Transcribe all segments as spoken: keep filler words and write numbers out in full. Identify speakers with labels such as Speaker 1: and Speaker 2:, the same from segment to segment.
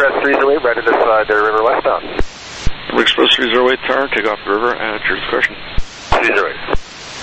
Speaker 1: Express three zero eight, right to this side, uh, river westbound.
Speaker 2: Express three zero eight, tower, take off the river at your discretion.
Speaker 1: three zero eight.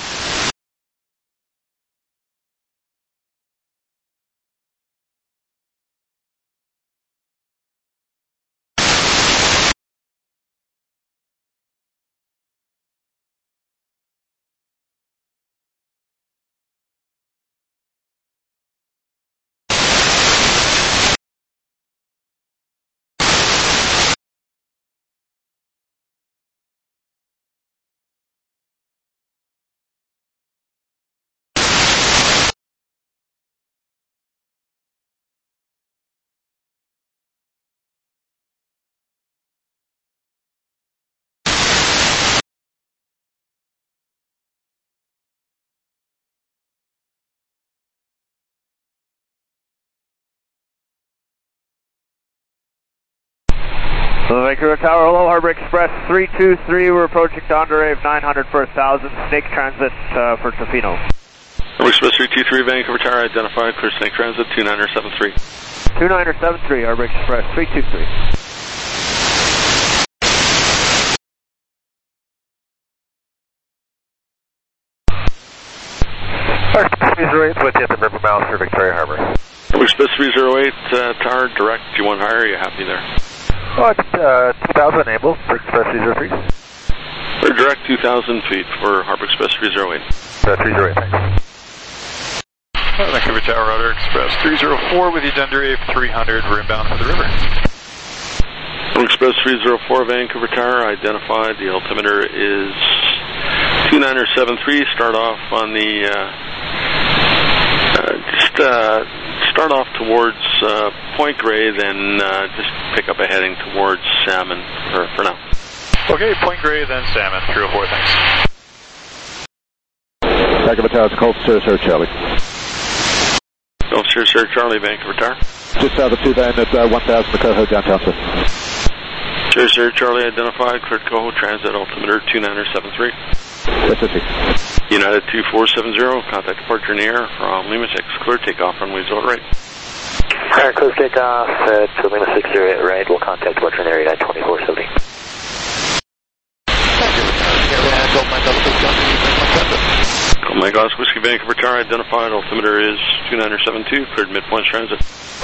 Speaker 3: Vancouver Tower, hello, Harbor Express three two three, we're approaching Dondere nine hundred for one thousand, Snake Transit uh, for Tofino.
Speaker 2: Harbor Express three two three, Vancouver Tower, identified, clear Snake Transit, two niner seven three.
Speaker 3: two niner seven three, Harbor Express three two three.
Speaker 1: three zero eight, with you at the river mouth for Victoria Harbor.
Speaker 2: Harbor Express three zero eight, uh, tower, direct, do you want higher, are you happy there?
Speaker 1: Oh, it's uh, two thousand enable for Express three zero three.
Speaker 2: For direct two thousand feet for Harbor Express three zero eight.
Speaker 1: Uh, three zero eight, thanks.
Speaker 4: Uh, Vancouver Tower, Rudder Express three zero four with you, Dundee three hundred, we're inbound for the river.
Speaker 2: Harbor Express three zero four, Vancouver Tower, identified, the altimeter is two niner seven three, start off on the, uh, uh, just, uh, start off towards uh, Point Grey, then uh, just pick up a heading towards Salmon for, for now.
Speaker 4: Okay, Point Grey, then Salmon, three oh four, thanks.
Speaker 5: Vancouver Tower, it's Cold Sir, Sir Charlie.
Speaker 2: Cold Sir, Sir Charlie, Vancouver Tower.
Speaker 5: Just south of two van at uh, one thousand, the Coho downtown, sir.
Speaker 2: Sir, Sir Charlie, identified, cleared Coho, transit altimeter two niner seven three.
Speaker 5: Yes, sir.
Speaker 2: United two four seven zero, contact departure in the air from Lima six, clear takeoff, runway zero right.
Speaker 1: Alright, clear takeoff at Lima six zero eight, right, we'll contact departure in area at twenty-four seventy.
Speaker 2: Mike Oscar Whiskey, Vancouver Tower, identified, altimeter is two niner seven two, cleared midpoint transit.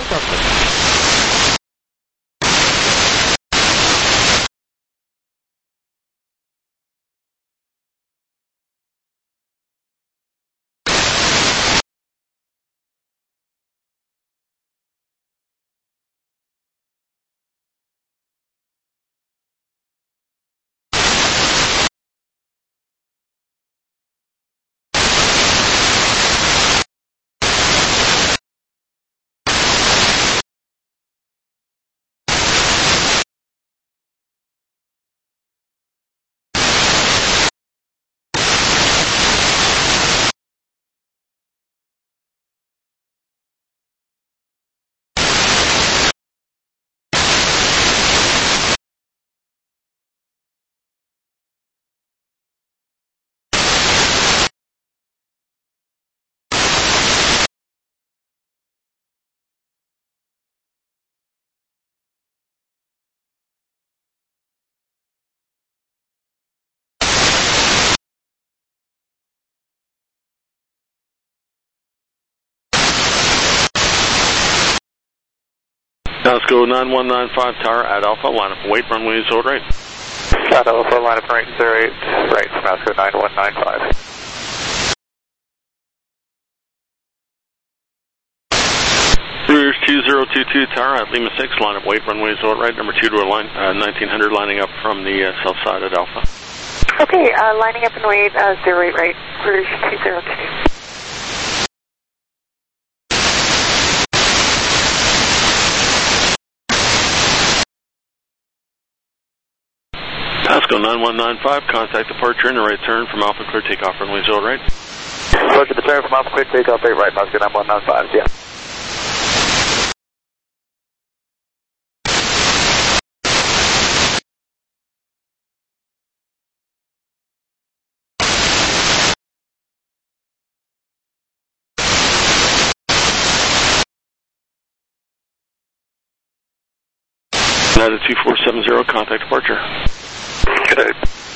Speaker 2: Now let's go nine one nine five Tower at Alpha, line up wait, runway zero right.
Speaker 1: At Alpha, line up right zero eight, right, Masco nine one nine five.
Speaker 2: Cruise two zero two two Tower at Lima six, line up wait, runway zero right, number two to a line, uh, nineteen hundred lining up from the uh, south side at Alpha.
Speaker 6: Okay, uh, lining up and wait, uh, zero eight right, Cruise two zero two two.
Speaker 2: Pasco nine one nine five, contact departure and a right turn from Alpha, clear takeoff, runway zero right.
Speaker 1: Approach the turn from Alpha, clear takeoff, eight right, Pasco nine one nine five, yeah.
Speaker 2: United two four seven zero, contact departure.
Speaker 1: Good day.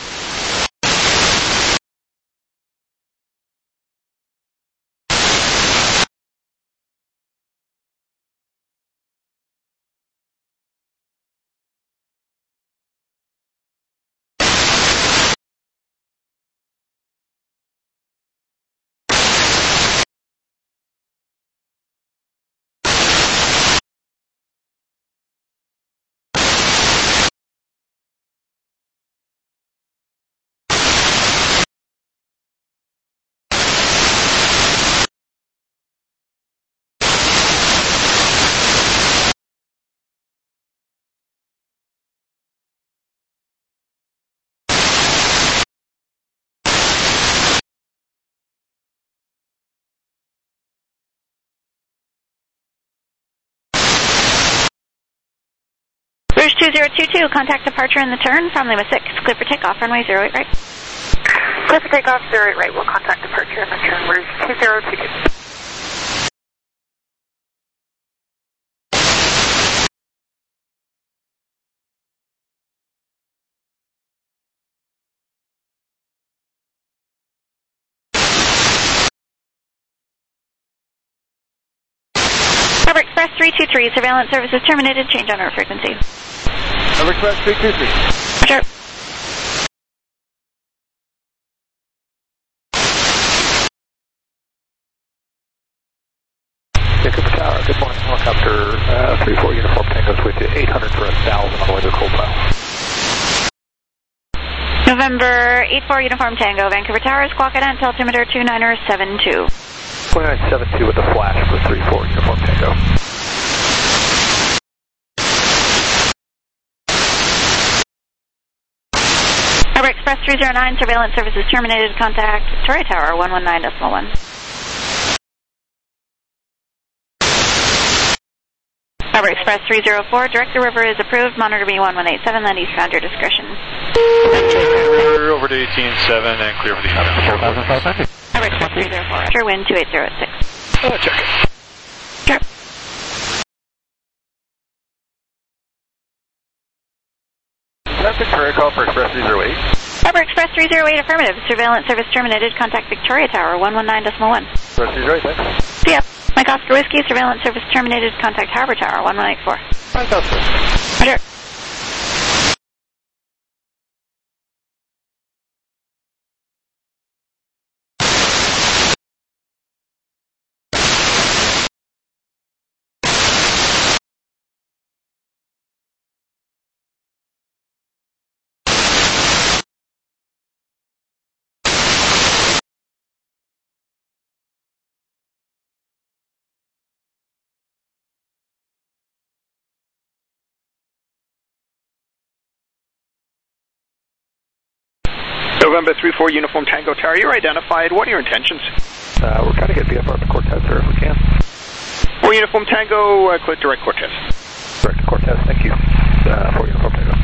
Speaker 7: Rouge two zero two two, contact departure in the turn from Lima six, clear for takeoff, runway zero eight right.
Speaker 6: Clear for takeoff, zero eight right. We'll contact departure in the turn. Rouge two zero two two.
Speaker 7: Harbor Express three two three, surveillance services terminated, change on our frequency.
Speaker 3: Harbor Express three two three.
Speaker 7: Roger.
Speaker 1: Cooper Tower, good morning. Helicopter uh, three four Uniform Tango's with you, eight hundred for one thousand on the way to the cold pile.
Speaker 7: November eight four Uniform Tango, Vancouver Towers, clock at altimeter two niner seven two.
Speaker 1: two nine seven two with the flash for three four Uniform Tango.
Speaker 7: Harbor Express three zero nine, surveillance services terminated, contact Victoria Tower one one nine decimal one. Harbor Express three zero four, direct to river is approved, monitor B one one eight seven, land eastbound, your discretion.
Speaker 4: Over to eighteen seven and clear for the other.
Speaker 7: Harbor Express three zero four, sure wind two eight zero six.
Speaker 1: Uh, check it.
Speaker 7: Sure.
Speaker 1: That's Victoria, call for Express three zero eight.
Speaker 7: Harbor Express three zero eight, affirmative, surveillance service terminated, contact Victoria Tower one one nine decimal one.
Speaker 1: Express three zero eight, thanks.
Speaker 7: See ya. Mike Oscar Whiskey, surveillance service terminated, contact Harbor Tower one one eight four.
Speaker 1: Fantastic.
Speaker 7: Roger.
Speaker 8: November three four Uniform Tango Tower, you're identified. What are your intentions?
Speaker 1: Uh, we're trying to get V F R to Cortez, sir, if we can.
Speaker 8: four Uniform Tango, uh, click direct Cortez.
Speaker 1: Direct to Cortez, thank you. Uh, four Uniform Tango.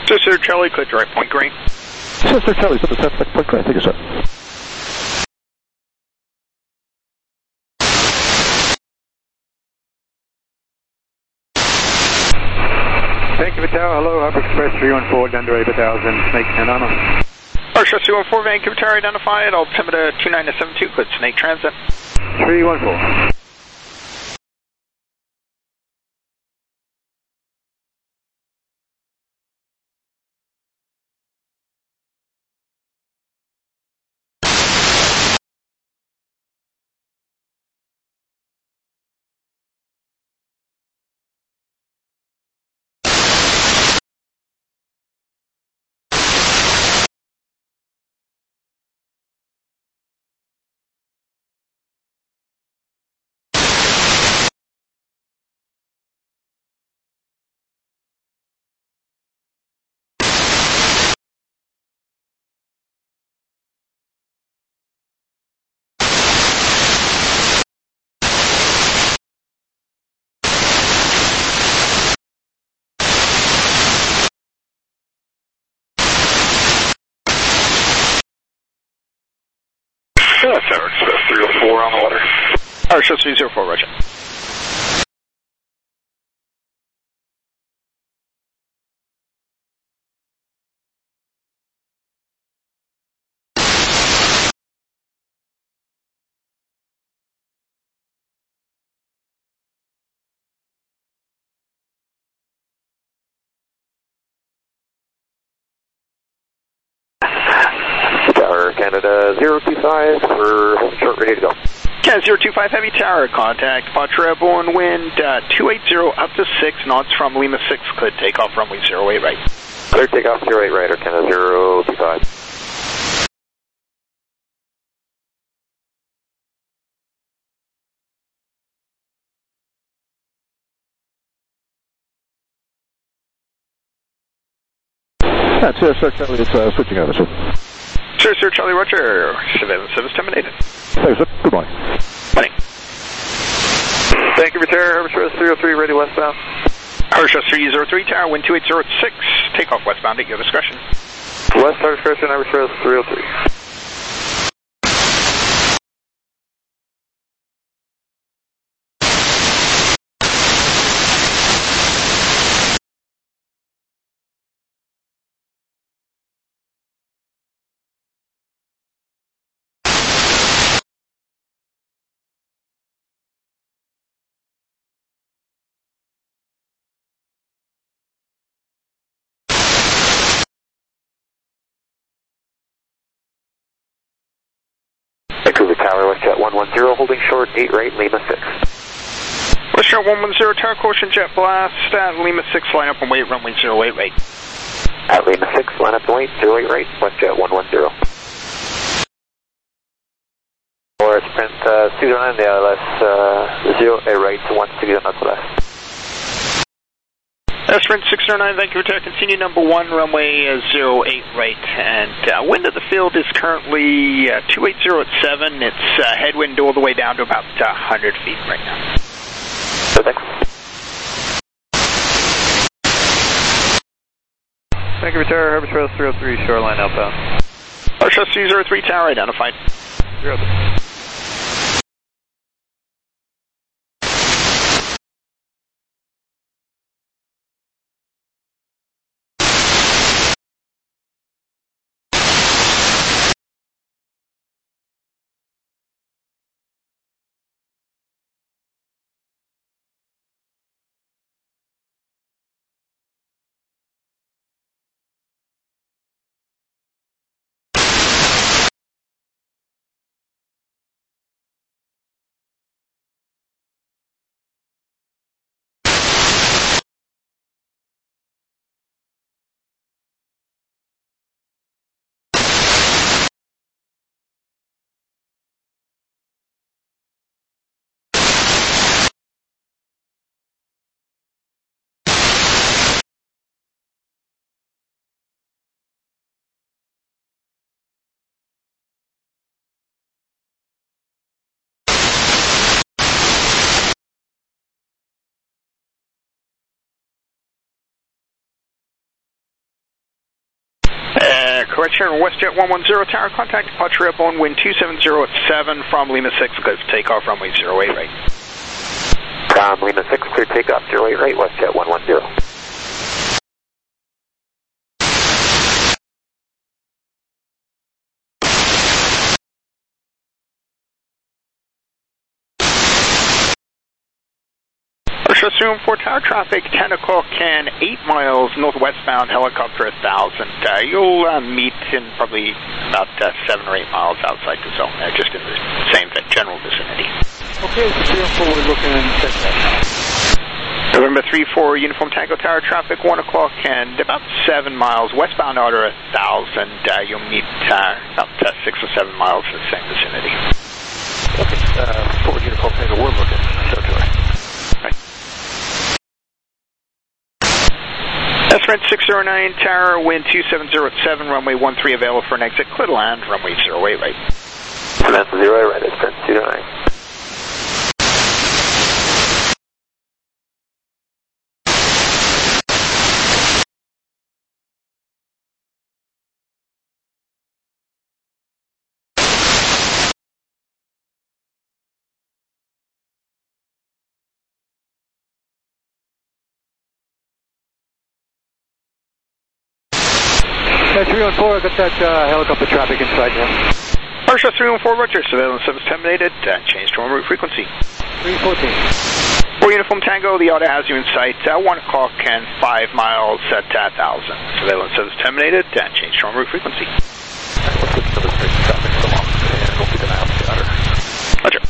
Speaker 8: Sister Charlie, clear direct point green.
Speaker 5: Sister Charlie, put the set point green. Thank you, sir.
Speaker 3: Thank you, Tower. Hello, Harbor Express three one four, Denver eight thousand, Snake Nana.
Speaker 8: Express three one four, Vancouver Tower identified, altimeter two nine seven two, cleared Snake Transit.
Speaker 3: three one four.
Speaker 8: Yeah, Tower Express three oh four on the water. Tower Express three oh four, roger.
Speaker 1: Tower Canada zero two five for short, ready to go.
Speaker 8: Canada zero two five, heavy tower, contact, departure airborne wind uh, two eighty up to six knots from Lima six, cleared takeoff runway zero eight right.
Speaker 1: Clear takeoff zero eight right, or Canada zero two five.
Speaker 5: That's uh, Sir Charlie, it's uh, switching over, sir.
Speaker 8: Sir, Sir Charlie, roger. Surveillance service terminated.
Speaker 5: Thank you, sir. Good morning.
Speaker 8: Morning.
Speaker 1: Thank you, Return, Harbor Express three oh three, ready westbound.
Speaker 8: Harbor Express three oh three, tower, wind two eight zero at six, takeoff westbound at your discretion.
Speaker 1: West Harbor Express and Harbor Express three oh three. Vancouver Tower, WestJet one one zero, holding short, eight right, Lima six.
Speaker 8: WestJet one one zero, tower, caution, jet blast, at Lima six, line up and wait, runway zero eight right.
Speaker 1: At Lima six, line up and wait, zero eight right, WestJet one one zero. Or sprint uh, six oh nine, the L S uh, zero eight right, one six oh knots left.
Speaker 8: Uh, sprint six oh nine, Vancouver Tower, continue number one, runway uh, zero eight right, and uh, wind of the field is currently uh, two eighty at seven, it's uh, headwind all the way down to about uh, one hundred feet right now.
Speaker 1: Perfect.
Speaker 3: Vancouver Tower, Harbor Express three oh three, shoreline outbound.
Speaker 8: Harbor Express three oh three, tower identified.
Speaker 3: three oh three.
Speaker 8: Flight Share WestJet one one zero Tower, contact departure airborne, wind two seven zero at seven from Lima six, clear for takeoff, runway zero eight right.
Speaker 1: From Lima six, clear takeoff, zero eight right, WestJet one one zero.
Speaker 8: Assume for tower traffic, ten o'clock and eight miles northwestbound, helicopter one thousand. Uh, you'll uh, meet in probably about uh, seven or eight miles outside the zone there, just in the same general vicinity.
Speaker 3: Okay, so three oh four, we're looking in check that.
Speaker 8: November three four, Uniform Tango Tower traffic, one o'clock and about seven miles westbound, order one thousand. Uh, you'll meet uh, about uh, six or seven miles in the same vicinity.
Speaker 3: Okay, uh, forward Uniform Tango, we're looking. So do I.
Speaker 8: Estimate six zero nine, Tower, wind two seven zero at seven, runway one three available for an exit, clear to land, runway zero eight right.
Speaker 1: Cement zero eight right, Estimate two zero nine.
Speaker 3: three one four, got that uh, helicopter traffic inside now.
Speaker 8: Parsha three one four, Roger, surveillance service terminated, uh, change to en route frequency.
Speaker 3: three fourteen.
Speaker 8: For Uniform Tango, the order has you in sight, uh, one o'clock and five miles at uh, one thousand. Surveillance service terminated, uh, change to en route frequency. Roger.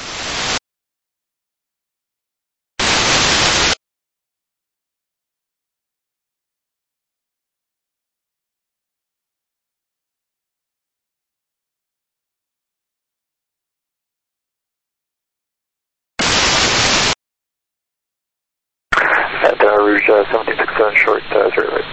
Speaker 1: At uh, Rouge uh, seventeen sixty-seven, short, uh, zero right.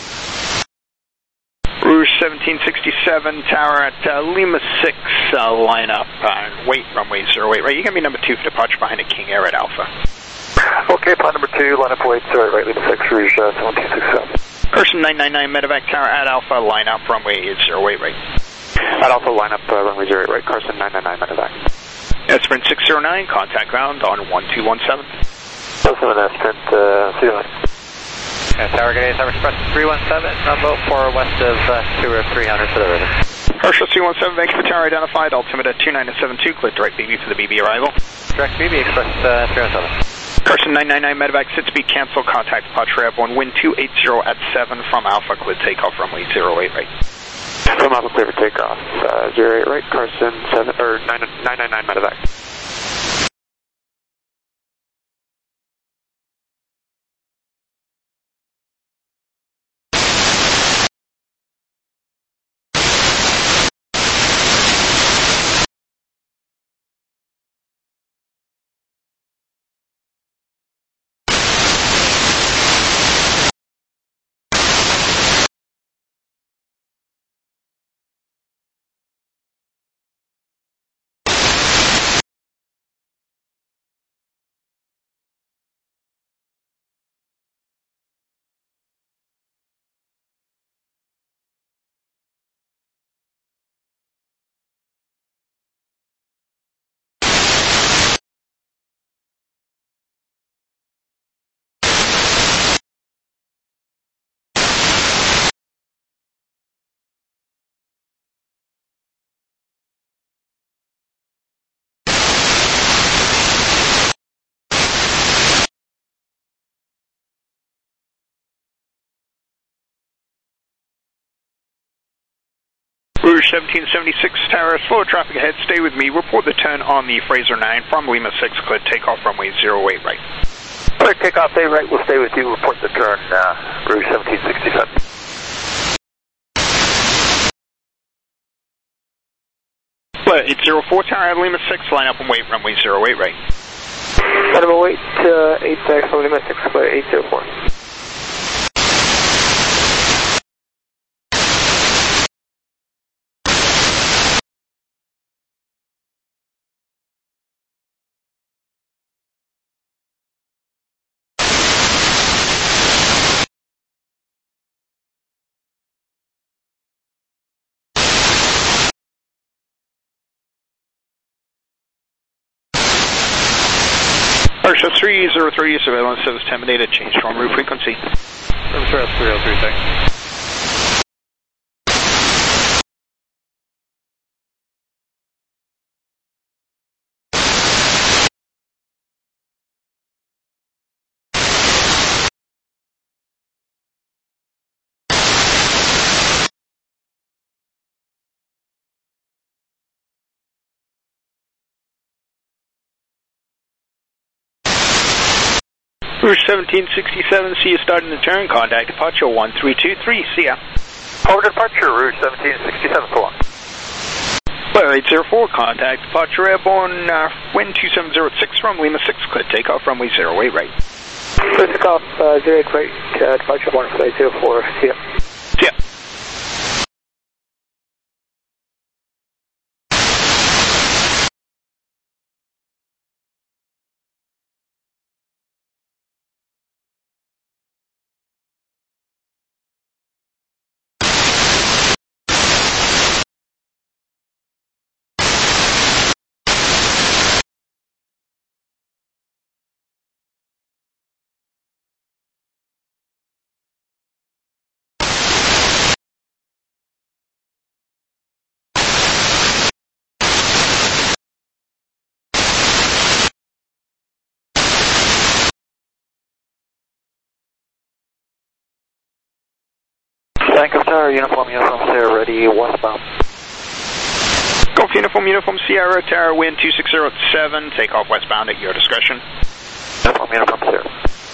Speaker 8: Rouge seventeen sixty-seven, Tower at uh, Lima six, uh, line up, uh, wait, runway zero eight right. You're going to be number two for departure behind a King Air at Alpha.
Speaker 1: Okay, pod number two, line up, wait, zero eight right, Lima six, Rouge uh, seventeen sixty-seven.
Speaker 8: Person nine nine nine, Medevac Tower at Alpha, line up, runway zero eight right.
Speaker 1: At Alpha, line up, uh, runway zero eight right, Carson nine nine nine, Medevac.
Speaker 8: Sprint six zero nine, contact ground on one two one seven.
Speaker 1: Listen to Sprint, uh, see you later.
Speaker 9: Yeah, Tower Gate, Tower Express three one seven, Rumbo four west of uh, two or three hundred for the river.
Speaker 8: Herschel three one seven, Vancouver Tower identified, altimeter two nine seven two, clear direct B B for the B B arrival.
Speaker 9: Direct B B, Express uh, three one seven.
Speaker 8: Carson nine nine nine, Medevac, sit speed cancel, contact departure airborne, wind two eighty at seven from Alpha, clear takeoff, runway zero eight right.
Speaker 1: From Alpha, clear for takeoff, uh, zero eight right, Carson seven, or nine nine nine, Medevac.
Speaker 8: Rouge seventeen seventy-six, Tower, slow traffic ahead, stay with me, report the turn on the Fraser nine from Lima six, clear takeoff, runway zero eight right.
Speaker 1: Clear takeoff, eight right, we'll stay with you, report the turn, uh, Rouge seventeen sixty-seven.
Speaker 8: Clear eight zero four, Tower at Lima six, line up and wait, runway zero eight right.
Speaker 1: Line up and wait, uh, eight six from Lima six, clear eight zero four.
Speaker 8: Porsche three zero three, surveillance service terminated, change to en route frequency.
Speaker 9: Service three oh three, thanks.
Speaker 8: Rouge seventeen sixty-seven, see you starting the turn, contact departure one three two three, see ya.
Speaker 1: Over departure, Rouge seventeen sixty-seven, so long.
Speaker 8: Well, eight zero four, contact departure airborne, uh, wind two seven zero six from Lima six, clear takeoff, runway zero eight right.
Speaker 1: Clear takeoff, uh, zero eight right, uh, departure one flight zero four, see ya.
Speaker 8: See ya.
Speaker 1: Vancouver Tower, uniform, uniform, Sierra, ready, westbound.
Speaker 8: Golf uniform, uniform, Sierra, Tower, wind two six zero seven, takeoff westbound at your discretion.
Speaker 1: Uniform, uniform, Sierra.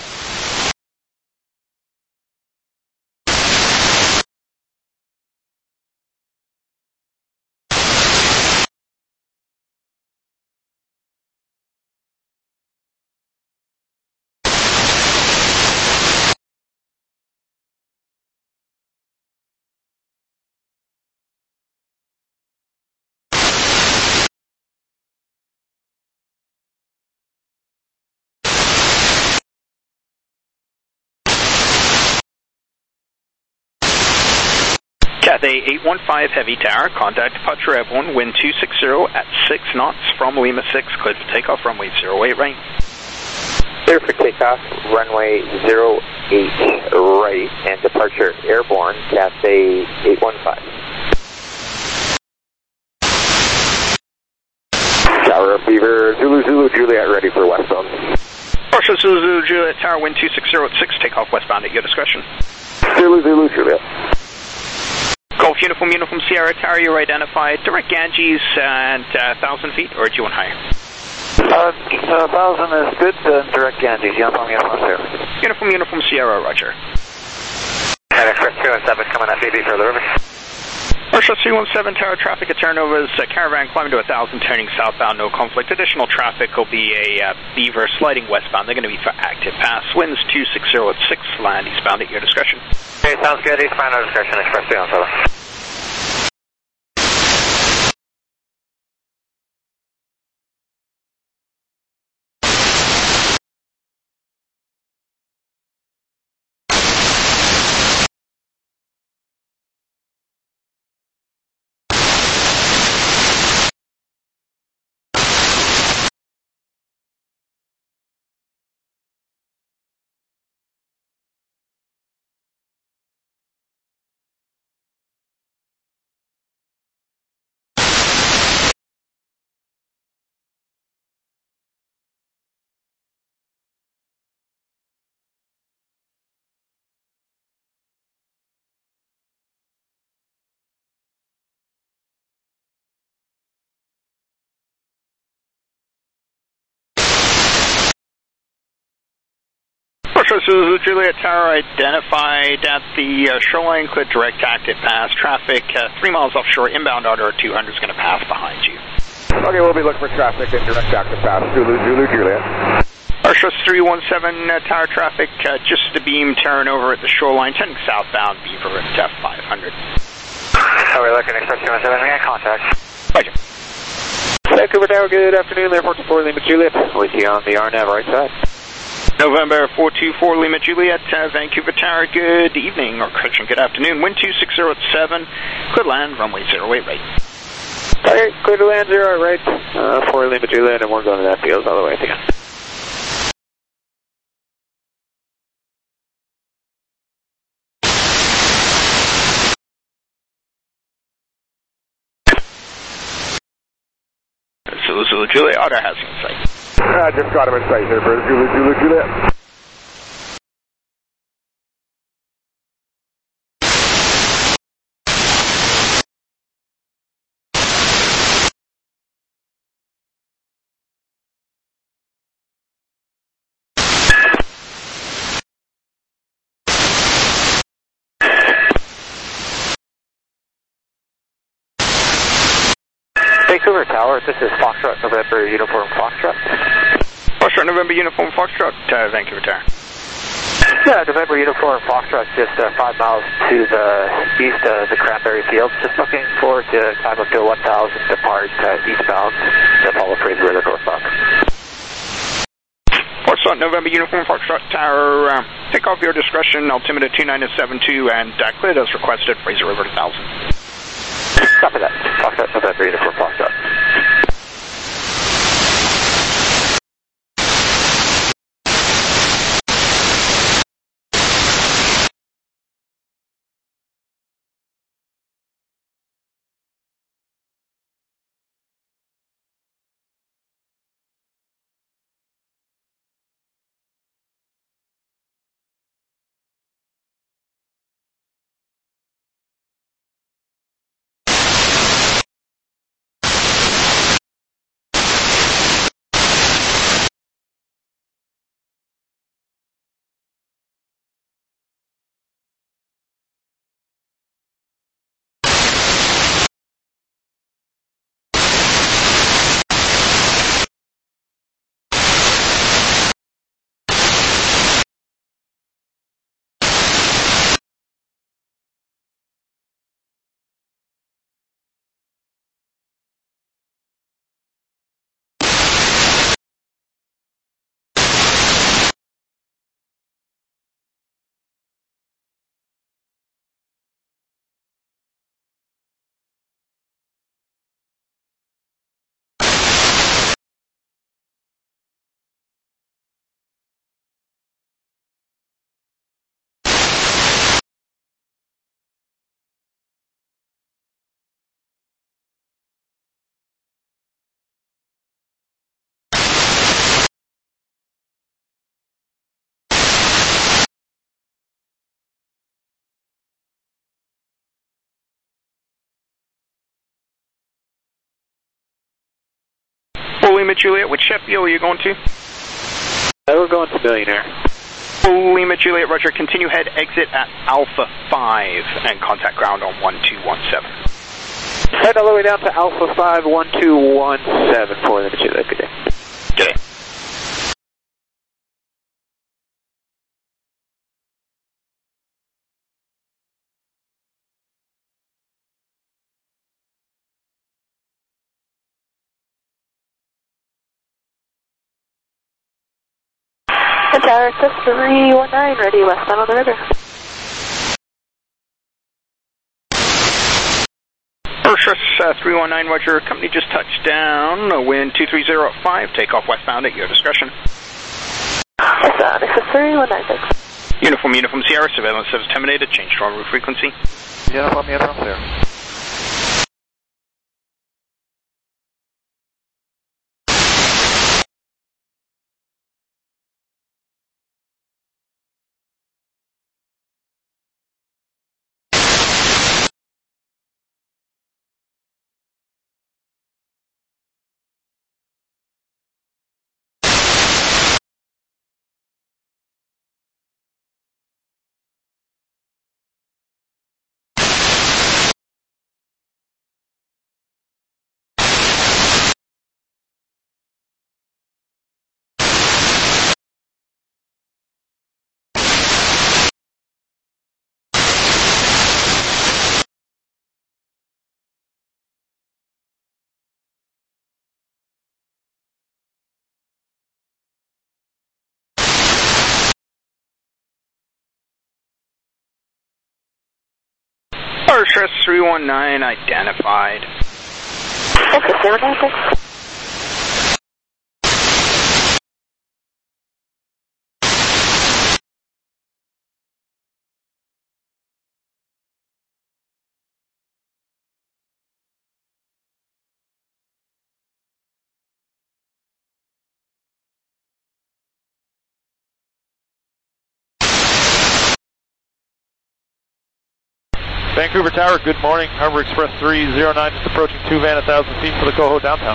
Speaker 8: Cathay eight one five Heavy Tower, contact departure airborne, wind two six zero at six knots from Lima six, cleared for takeoff, runway zero eight right.
Speaker 1: Clear for takeoff, runway zero eight right, and departure airborne, Cathay eight one five. Tower Beaver, Zulu Zulu Juliet, ready for westbound.
Speaker 8: Porsche Zulu Zulu Juliet, Tower, wind two six zero six, takeoff westbound at your discretion.
Speaker 1: Zulu Zulu Juliet.
Speaker 8: Golf uniform, uniform, Sierra Tower, you're identified. Direct Ganges and uh, one thousand feet, or do you want higher?
Speaker 1: Uh, one thousand is good, uh, direct Ganges, uniform, uniform, Sierra.
Speaker 8: Uniform, uniform, Sierra, roger.
Speaker 1: And Express two one seven coming at B B for the river.
Speaker 8: Porsche three one seven Tower, traffic at turnovers, uh, caravan climbing to one thousand, turning southbound, no conflict. Additional traffic will be a uh, Beaver sliding westbound. They're going to be for active pass. Winds two six zero at six, land eastbound at your discretion.
Speaker 1: Okay, sounds good. Eastbound, no discretion, Express two one seven.
Speaker 8: Zulu Juliet Tower identified at the uh, shoreline, clear direct active pass. Traffic uh, three miles offshore, inbound order two hundred is going to pass behind you.
Speaker 5: Okay, we'll be looking for traffic and direct active pass. Zulu, Zulu, Juliet.
Speaker 8: Airshow three one seven uh, tower traffic, uh, just a beam turn over at the shoreline, turning southbound, Beaver at uh, five hundred.
Speaker 1: How are we looking, Express two one seven, we got contact.
Speaker 8: Roger.
Speaker 1: Vancouver Tower, good afternoon, Airport four Lima Juliet, with you on the R NAV right side.
Speaker 8: November four two four Lima Juliet, uh, Vancouver Tower, good evening, or correction, good afternoon, wind two six zero seven, clear land, runway zero eight right.
Speaker 1: Alright, clear to land zero right, uh, four Lima Juliet, and we're going to that field all the way again.
Speaker 8: Juliet, Otter has you in sight.
Speaker 5: I just got him in sight here, Bird. Juliet, Juliet, Juliet.
Speaker 9: Vancouver Tower, this is Foxtrot November Uniform Foxtrot.
Speaker 8: Foxtrot November Uniform Foxtrot, uh, Vancouver Tower.
Speaker 9: Yeah, November Uniform Foxtrot, just uh, five miles to the east of the Cranberry Fields. Just looking forward to time up to one thousand, depart uh, eastbound to follow Fraser River northbound.
Speaker 8: Foxtrot November Uniform Foxtrot Tower, uh, take off your discretion, altimeter two nine seven two, and uh, cleared as requested, Fraser River one thousand.
Speaker 9: Copy that. Foxtrot November Uniform Foxtrot.
Speaker 8: Lima Juliet, which ship are you going to?
Speaker 9: Uh, we're going to Billionaire.
Speaker 8: Lima Juliet, roger, continue head exit at Alpha five and contact ground on one two one seven.
Speaker 9: Head all the way down to Alpha five, one two one seven for Lima Juliet. Good day.
Speaker 8: Good day.
Speaker 6: Tower, access three one nine, ready westbound on the river.
Speaker 8: Urshus uh, three one nine, roger, company just touched down, wind two three zero at five, takeoff westbound at your discretion.
Speaker 6: Westbound, access three one nine six.
Speaker 8: Uniform, Uniform Sierra, surveillance service terminated, change to en route frequency.
Speaker 9: Uniform, Uniform, clear.
Speaker 8: Urshus three one nine identified.
Speaker 6: Access three one nine six.
Speaker 4: Vancouver Tower, good morning. Harbor Express three zero nine just approaching two van, one thousand feet for the Coho downtown.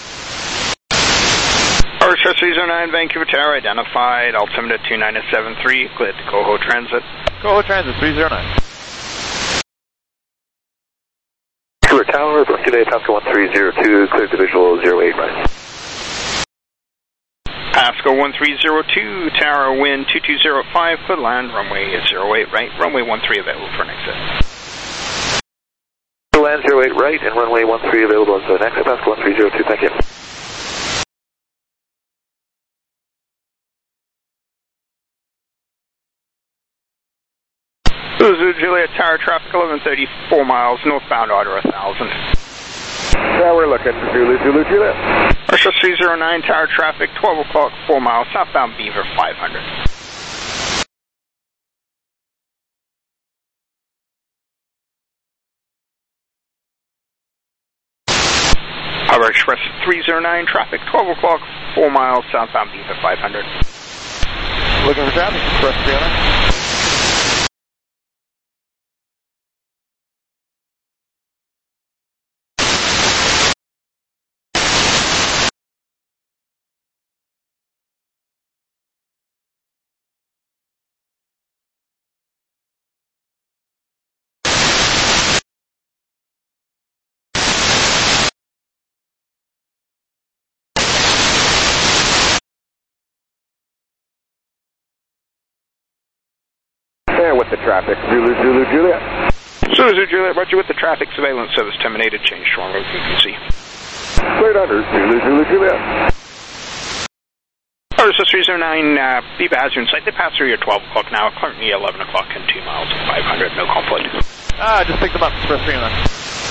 Speaker 8: Harbor Express three zero nine, Vancouver Tower, identified, altimeter two nine seven three, cleared to Coho Transit.
Speaker 4: Coho Transit, three zero nine.
Speaker 9: Vancouver Tower, today, Pasco one three zero two, cleared to visual zero eight right.
Speaker 8: Pasco one three zero two, tower wind two two zero five, clear land, runway zero eight right, runway one three available for an exit.
Speaker 9: Land zero eight right and runway one three available as an exit, Pasco one three zero two, thank you.
Speaker 8: Zulu Juliet Tower, traffic eleven thirty-four miles, northbound order one thousand.
Speaker 3: Yeah, we're looking. Zulu, Zulu, Juliet.
Speaker 8: Russia three zero nine, tower traffic, twelve o'clock, four miles, southbound Beaver five hundred. Harbor Express three zero nine, traffic, twelve o'clock, four miles, southbound Beaver five hundred.
Speaker 4: Looking for traffic, Express three zero nine.
Speaker 3: There with the traffic. Zulu, Zulu, Juliet.
Speaker 8: Zulu, Juliet, roger with the traffic, surveillance service terminated, change to on road frequency.
Speaker 3: Cleared under. Zulu, Zulu, Juliet.
Speaker 8: Harbor Express three zero nine, uh, Beaver has you in sight. They pass through your twelve o'clock now, currently eleven o'clock and two miles and five hundred, no conflict.
Speaker 4: Ah, just pick them up, Express three zero nine.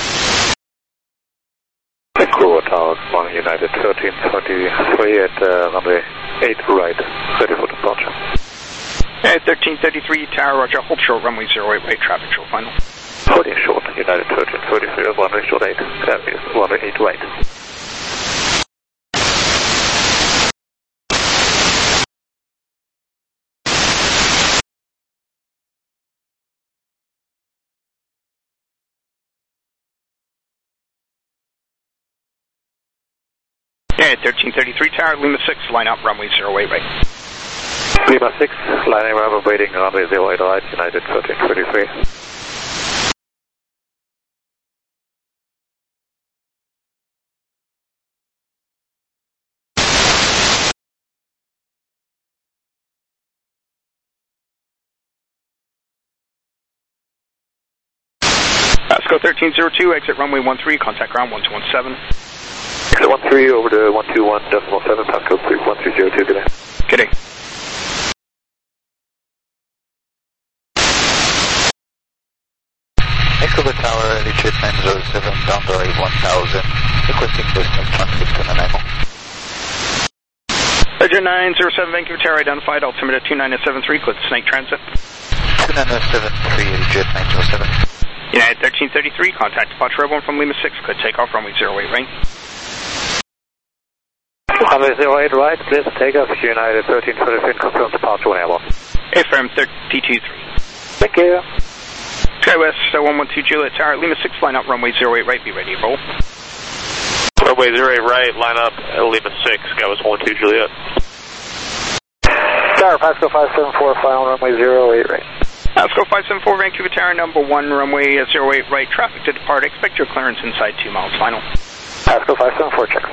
Speaker 9: Vancouver Tower, morning United thirteen twenty-three at uh, runway eight right, ready for departure.
Speaker 8: At thirteen thirty-three, tower, roger, hold short, runway zero eight right, traffic show final.
Speaker 9: Holding short, United thirteen thirty-three, runway short eight, that is runway eight right.
Speaker 8: Yeah, at thirteen thirty-three, tower, Lima six, line up, runway zero eight right.
Speaker 9: Lima six, lining runway waiting, runway zero eight right, United thirteen thirty-three.
Speaker 8: Pasco thirteen zero two, exit runway one three, contact ground one two one seven.
Speaker 9: Exit one three over to one two one decimal seven, Pasco one three zero two, good day.
Speaker 8: Good day.
Speaker 10: Vancouver Tower, L H nine zero seven, down the right one thousand, requesting business transit to Nanaimo.
Speaker 8: Ledger nine zero seven, Vancouver Tower, identified, altimeter two nine seven three, clear Snake Transit.
Speaker 10: two nine seven three, L H nine zero seven.
Speaker 8: United thirteen thirty-three, contact departure everyone from Lima six, clear takeoff, runway zero eight right.
Speaker 9: Runway zero eight right, please take off, United thirteen thirty-three, confirm departure when airborne.
Speaker 8: A-frame thirty-two three.
Speaker 9: Thank you.
Speaker 8: SkyWest one one two Juliet Tower, Lima six, line up, runway zero eight right, be ready to roll.
Speaker 1: Runway zero eight right, line up, Lima six, SkyWest one one two Juliet.
Speaker 9: Tower, Pasco five seven four, final runway zero eight right.
Speaker 8: Pasco five seven four, Vancouver Tower, number one, runway zero eight right, traffic to depart, expect your clearance inside two miles, final.
Speaker 9: Pasco five seven four, check.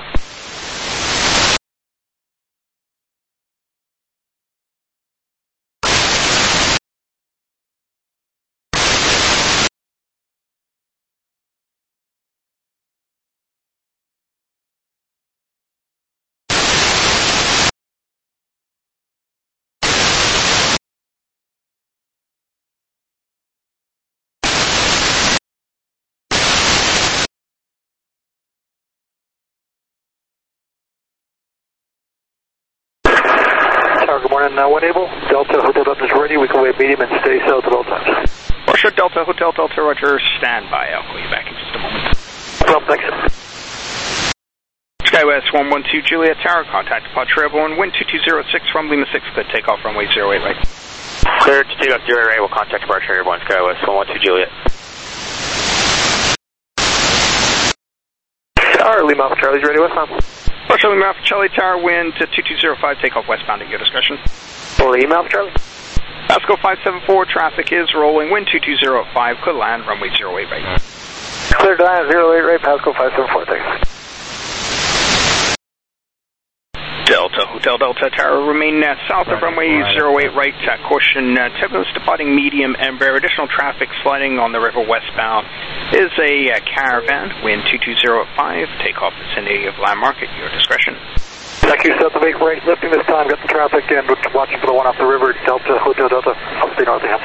Speaker 9: Good morning, uh, one able. Delta Hotel Delta is ready. We can wait medium and stay south at all times.
Speaker 8: Russia Delta Hotel Delta Roger, stand by. I'll call you back in just a moment.
Speaker 9: Well, thanks.
Speaker 8: SkyWest one one two Juliet Tower, contact departure airborne, wind two two zero six from Lima six, clear takeoff runway zero eight right.
Speaker 1: Cleared to take off zero eight right, we'll contact departure airborne, SkyWest one one two Juliet.
Speaker 9: Tower, Lima Alpha Charlie's ready westbound.
Speaker 8: Russia Lima Alpha Charlie Tower, wind to two two zero five, takeoff westbound at your discretion.
Speaker 9: Lima Alpha Charlie.
Speaker 8: Pasco five seven four, traffic is rolling, wind two two zero five, clear land, runway zero eight right.
Speaker 9: Clear to land, zero eight right, Pasco five seven four, thanks.
Speaker 8: Delta Hotel Delta Tower, remain uh, south of runway zero eight right, uh, caution, uh, turbulence departing medium Embraer, additional traffic sliding on the river westbound is a uh, caravan, wind two two zero five, takeoff vicinity of landmark at your discretion.
Speaker 9: Thank you, south of eight right, lifting this time, got the traffic and watching for the one off the river, Delta Hotel Delta, upstate Northampton.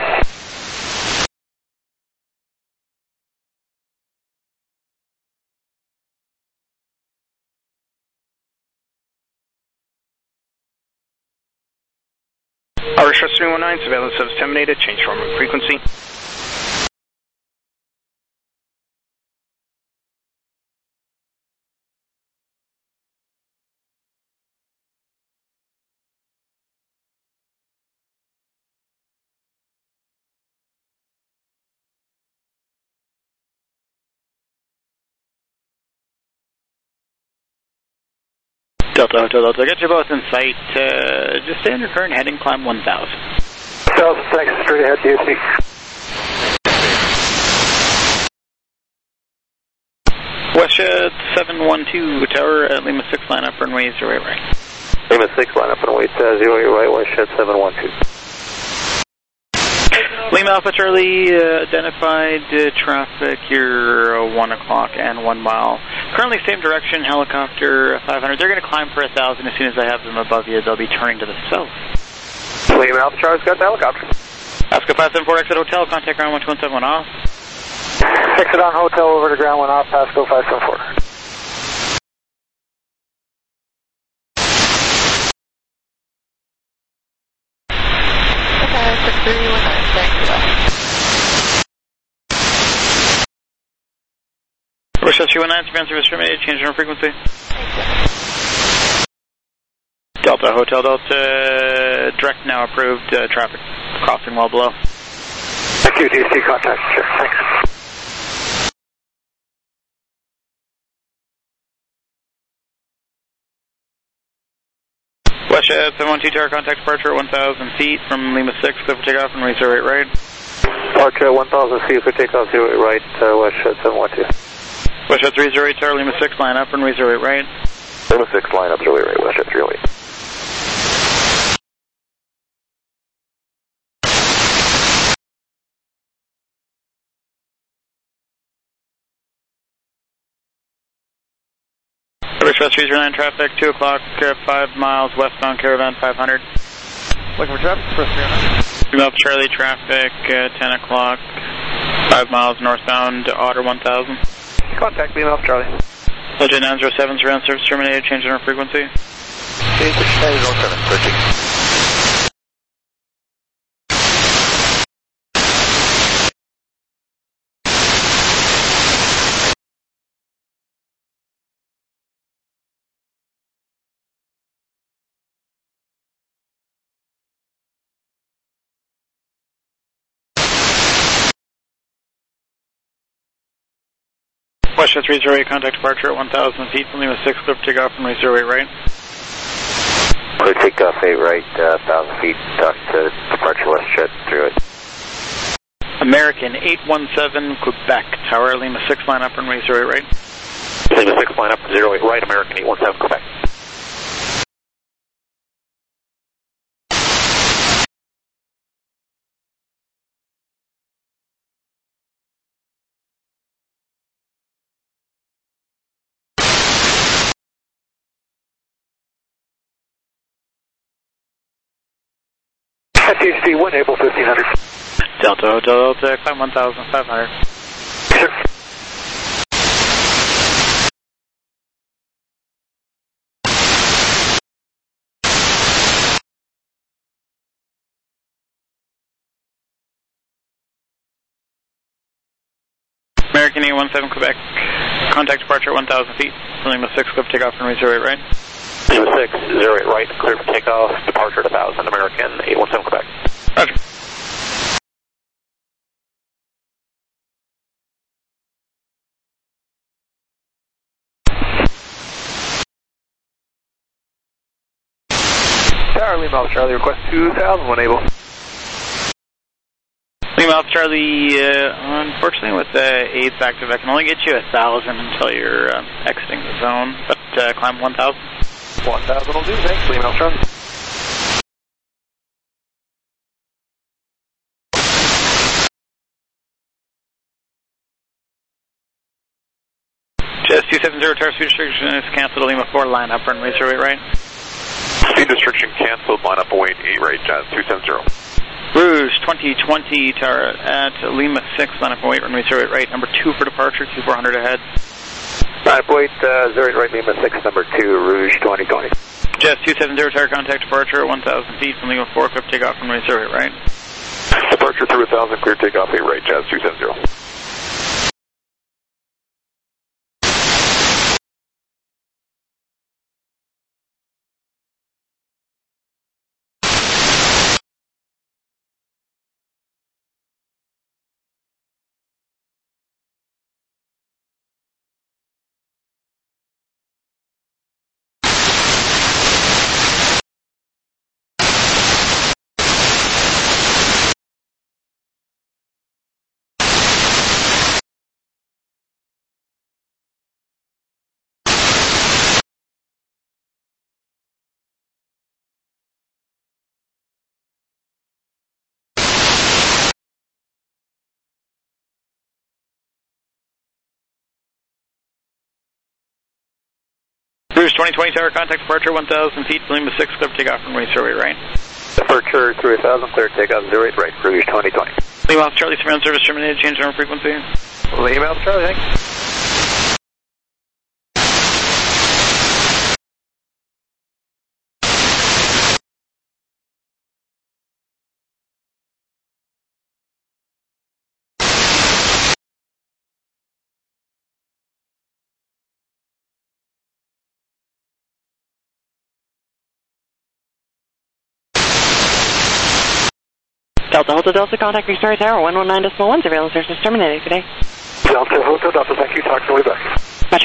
Speaker 8: Our Trust three one nine, surveillance service terminated, change from frequency.
Speaker 11: Delta Hotel Delta, get you both in sight. Uh, just stay under current heading, climb one thousand.
Speaker 9: South, thanks, straight ahead, D S C.
Speaker 11: Westshed seven one two, tower at Lima six, line up, runway zero eight right.
Speaker 1: Lima six, line up, runway zero eight right, Westshed seven one two.
Speaker 11: Lima Alpha Charlie, uh, identified uh, traffic here, uh, one o'clock and one mile. Currently same direction, helicopter five hundred. They're going to climb for one thousand. As soon as I have them above you, they'll be turning to the south.
Speaker 9: Lima Alpha Charlie's got the helicopter.
Speaker 11: Oscar five seven four, exit hotel, contact ground one two one seven one off.
Speaker 9: Exit on hotel, over to ground one off, Pasco five seven four.
Speaker 11: Rochelle three one nine, surveillance service terminated, change in frequency. Delta Hotel Delta, direct now approved, uh, traffic crossing well below.
Speaker 9: Thank you, D S C contact, sure, thanks.
Speaker 11: Westshed seven one two, tower contact departure at one thousand feet from Lima six, clear for takeoff and runway zero eight right.
Speaker 1: Departure at one thousand feet for takeoff zero eight right, uh, Westshed seven one two.
Speaker 11: Westshed three zero eight, tower Lima six, line up, runway zero eight right.
Speaker 1: Lima six, line up, zero eight right, Westshed three oh eight.
Speaker 11: Express three zero nine, traffic, two o'clock, uh, five miles westbound, caravan five hundred.
Speaker 3: Looking for traffic, Express three oh nine.
Speaker 11: Lima Alpha Charlie, traffic, uh, ten o'clock, five miles northbound, Otter one thousand.
Speaker 3: Contact Lima Alpha Charlie.
Speaker 11: L J nine zero seven, surveillance service terminated, change in our frequency.
Speaker 10: nine zero seven, switching.
Speaker 11: Westshed three zero eight, contact departure at one thousand feet from Lima six, clear for takeoff from runway zero eight right.
Speaker 1: Clear takeoff eight right, uh, one thousand feet, talk to departure Westshed three oh eight.
Speaker 11: American eight one seven, Quebec, tower Lima six, line up, runway zero eight right.
Speaker 1: Lima six, line up, zero eight right, American eight one seven, Quebec.
Speaker 9: T H D one, April fifteen hundred.
Speaker 11: Delta Hotel Delta, climb one thousand five hundred.
Speaker 9: Sure.
Speaker 11: American eight one seven, Quebec, contact departure at one thousand feet from Lima six, clear for takeoff from runway zero eight right.
Speaker 1: Lima six, zero eight right, clear for takeoff, departure at one thousand, American eight one seven, Quebec.
Speaker 11: Roger.
Speaker 3: Tower, Lima Alpha Charlie, request two thousand when able.
Speaker 11: Lima Alpha Charlie, uh, unfortunately with the aids active, I can only get you one thousand until you're uh, exiting the zone, but uh, climb one thousand.
Speaker 3: one thousand will do, thanks, Lima Alpha Charlie.
Speaker 11: Jazz two seven zero, tower speed restriction is canceled, Lima four, line up, runway zero eight right.
Speaker 12: Speed restriction canceled, line up, await eight right, Jazz two seven zero.
Speaker 11: Rouge twenty twenty, tower at Lima six, line up, await, runway zero eight right, number two for departure, two four hundred ahead.
Speaker 1: Line up, await, uh, zero eight right, Lima six, number two, Rouge twenty twenty.
Speaker 11: Jazz two seven zero, tower contact departure at one thousand feet from Lima four, equipped takeoff, runway zero eight right.
Speaker 12: Departure through one thousand, clear takeoff, eight right, Jazz two seven zero.
Speaker 11: Rouge twenty twenty, tower contact departure one thousand feet, Lima six, clear takeoff, runway zero eight right.
Speaker 1: Departure through one thousand, clear takeoff, zero eight right, Rouge twenty twenty.
Speaker 11: Lima Alpha Charlie, surveillance service terminated, change normal frequency.
Speaker 3: Lima Alpha Charlie, thanks.
Speaker 13: Delta Hotel Delta, contact Victoria Tower, one one nine decimal one, surveillance service terminated, good day.
Speaker 9: Delta Hotel Delta, thank you, talk to me back.
Speaker 13: Roger.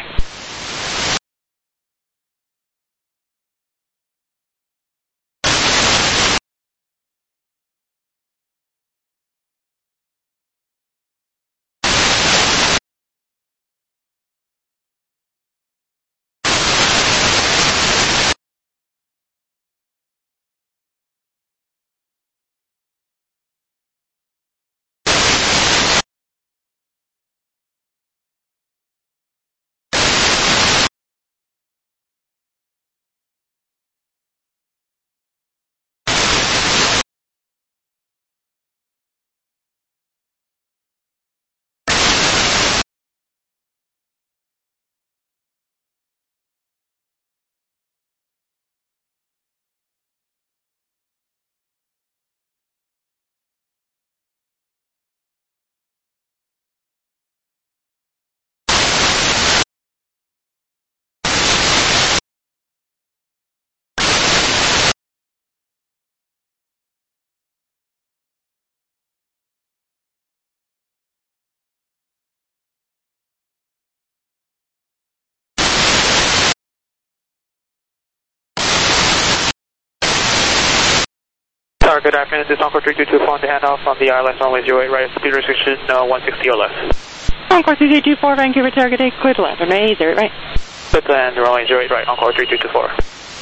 Speaker 9: Tower, good afternoon. This is Encore three two two four on the handoff on the I L S runway zero eight right, speed restriction uh, one sixty or less.
Speaker 13: Encore three two two four, Vancouver Tower, good day, clear to left, runway zero eight right.
Speaker 9: Good land, runway zero eight right, Encore three two two four.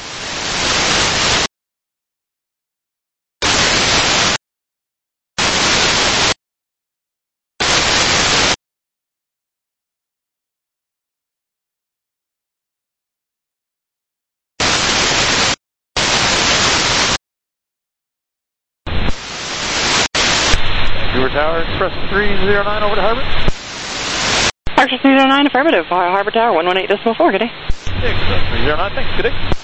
Speaker 3: Vancouver Tower, Express three zero nine over to Harbor.
Speaker 13: Express three zero nine, affirmative, Harbor Tower, one one eight decimal four, good day.
Speaker 3: Express three zero nine, thanks, good day.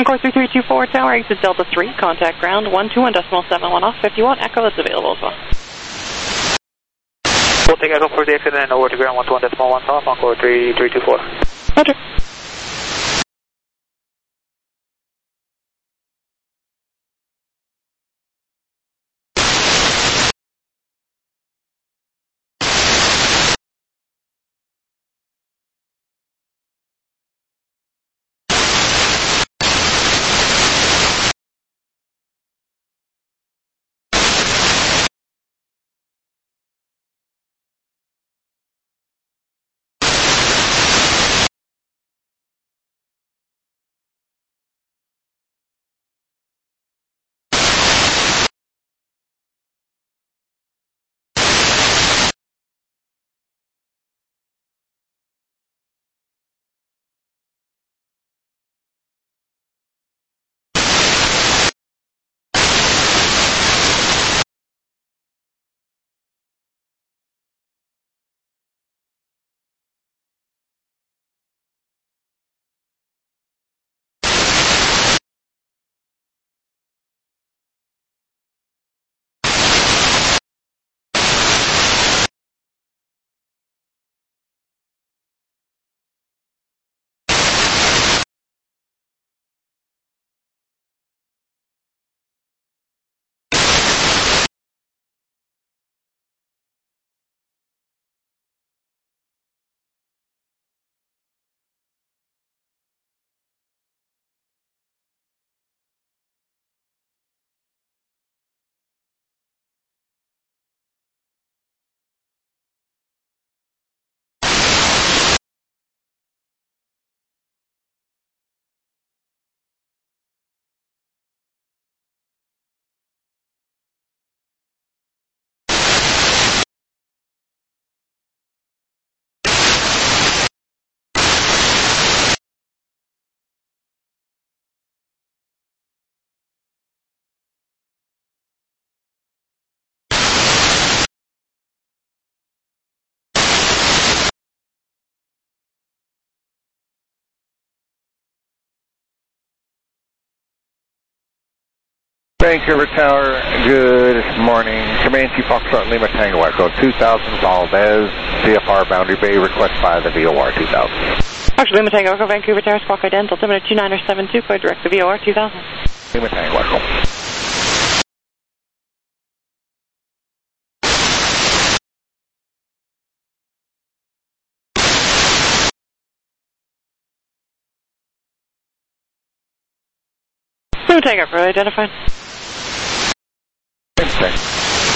Speaker 13: Encore three three two four, tower, exit Delta three, contact ground, one two one decimal seven one off, fifty watt, echo is available as well.
Speaker 9: We'll take Echo for the exit and over to ground one two one decimal one off, Encore three three two four.
Speaker 13: Roger.
Speaker 5: Vancouver Tower, good morning. Comanche Foxtrot Lima Tango Echo two thousand Valdez, C F R Boundary Bay, request by the V O R two thousand.
Speaker 13: Actually, Lima Tango Echo, Vancouver Tower, squawk ident, altimeter two nine seven two, code direct to V O R two thousand.
Speaker 5: Lima Tango Echo.
Speaker 13: Lima Tango Echo, identified.
Speaker 5: Thanks.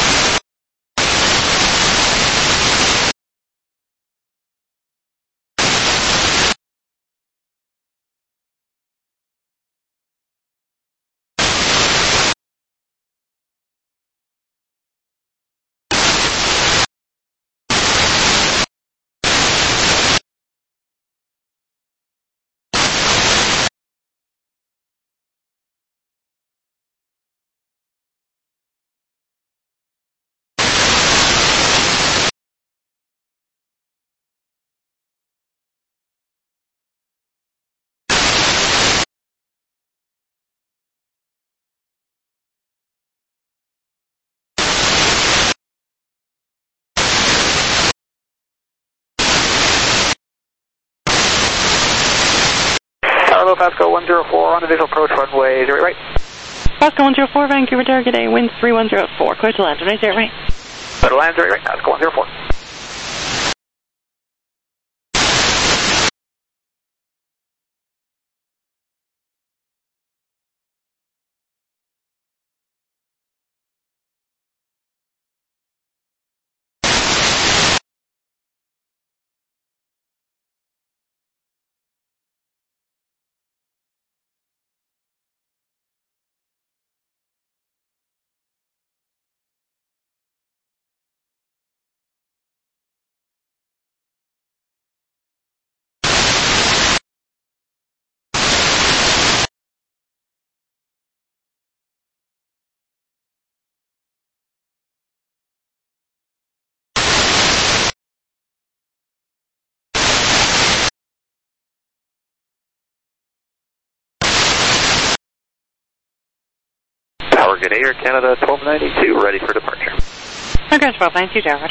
Speaker 9: Hello, Pasco one zero four on the visual approach runway zero right.
Speaker 13: Pasco one zero four, Vancouver Tower, good day, wind three one zero four, clear to land, runway zero right.
Speaker 9: Clear to land zero right, Pasco one zero four.
Speaker 1: Tower, good day, Air Canada twelve ninety-two, ready for departure.
Speaker 13: Okay, twelve ninety-two, Tower.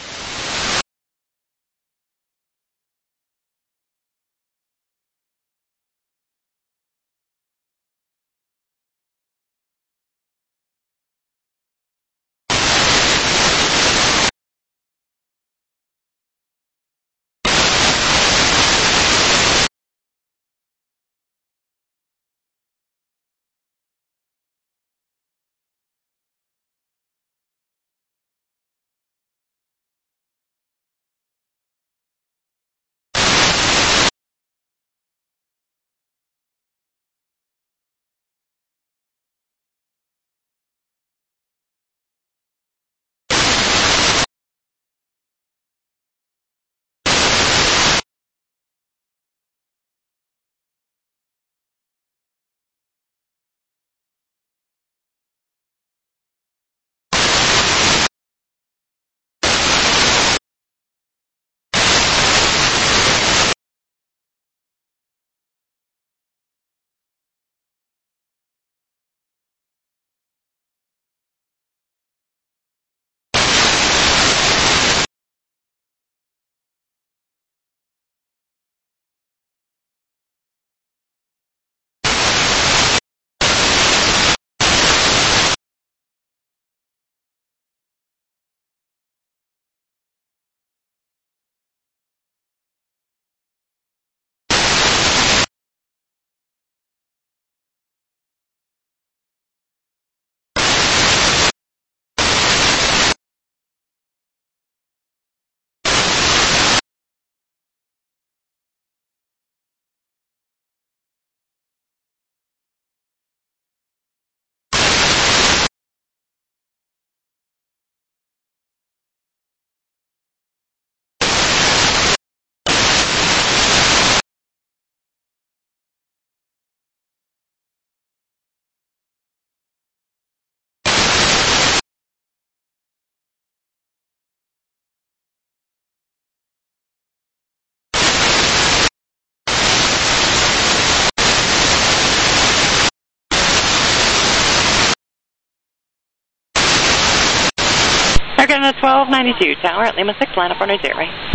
Speaker 13: Air Canada twelve ninety-two, Tower at Lima six, line up runway zero right.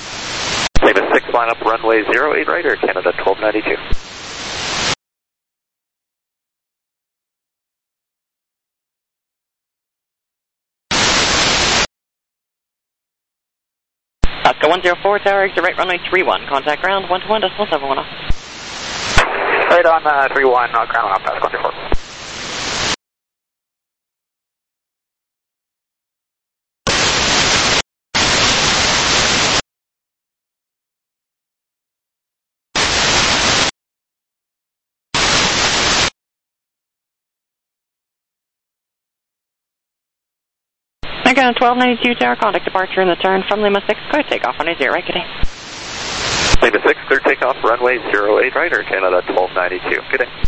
Speaker 1: Lima six, line up runway zero eight right, Air Canada twelve ninety-two.
Speaker 13: Alaska one zero four, Tower, exit right runway three one, contact ground one two one decimal seven one off.
Speaker 1: Right on uh, three one, uh, ground off, pass one two four.
Speaker 13: Air Canada twelve ninety-two, Tower, contact departure in the turn from Lima six, clear takeoff runway zero right, good day.
Speaker 1: Lima six, clear takeoff runway zero eight right, Air Canada twelve ninety-two, good day.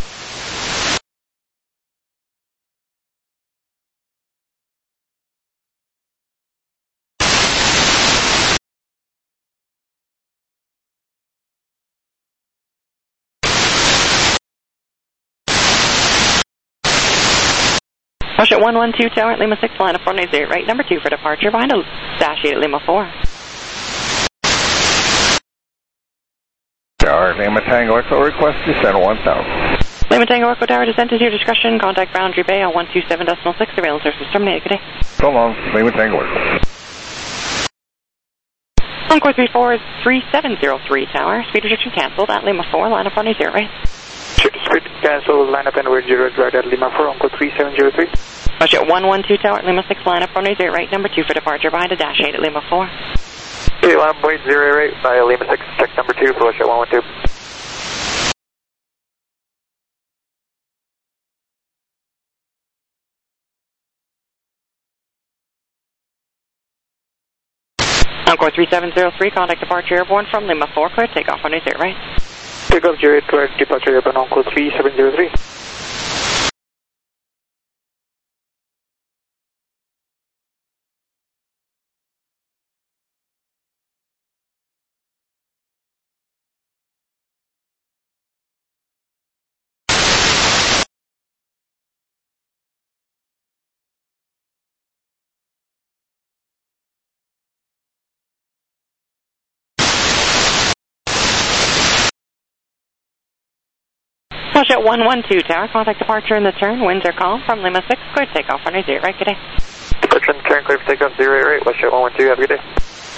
Speaker 13: Push at one one two, Tower at Lima six, line up runway zero right, number two for departure, behind a dash eight at Lima four.
Speaker 5: Tower, Lima Tango Echo, request descend one thousand.
Speaker 13: Lima Tango Echo, Tower, descent is your discretion, contact boundary bay on one two seven decimal six, surveillance service terminated, good day.
Speaker 5: So long, Lima Tango Echo.
Speaker 13: Encore three four is three seven zero three, Tower, speed restriction cancelled at Lima four, line up runway zero right.
Speaker 9: Speed cancel, line up and wait zero right at Lima four, Encore three seven zero three.
Speaker 13: Push at one one two, Tower at Lima six, line up runway zero right, number two for departure, behind a dash eight at Lima four.
Speaker 1: Okay, line up wait zero right by Lima six, check number two, push at one one two.
Speaker 13: Encore three seven zero three, contact departure airborne from Lima four, clear takeoff runway zero right.
Speaker 9: Takeoff zero eight right, departure airborne, Encore three seven zero three.
Speaker 13: Push at one one two tower, contact departure in the turn, winds are calm from Lima six, clear to take off, runway zero right, good day.
Speaker 1: Departure in the turn, clear for takeoff, zero eight right, West Jet one one two, have a good day.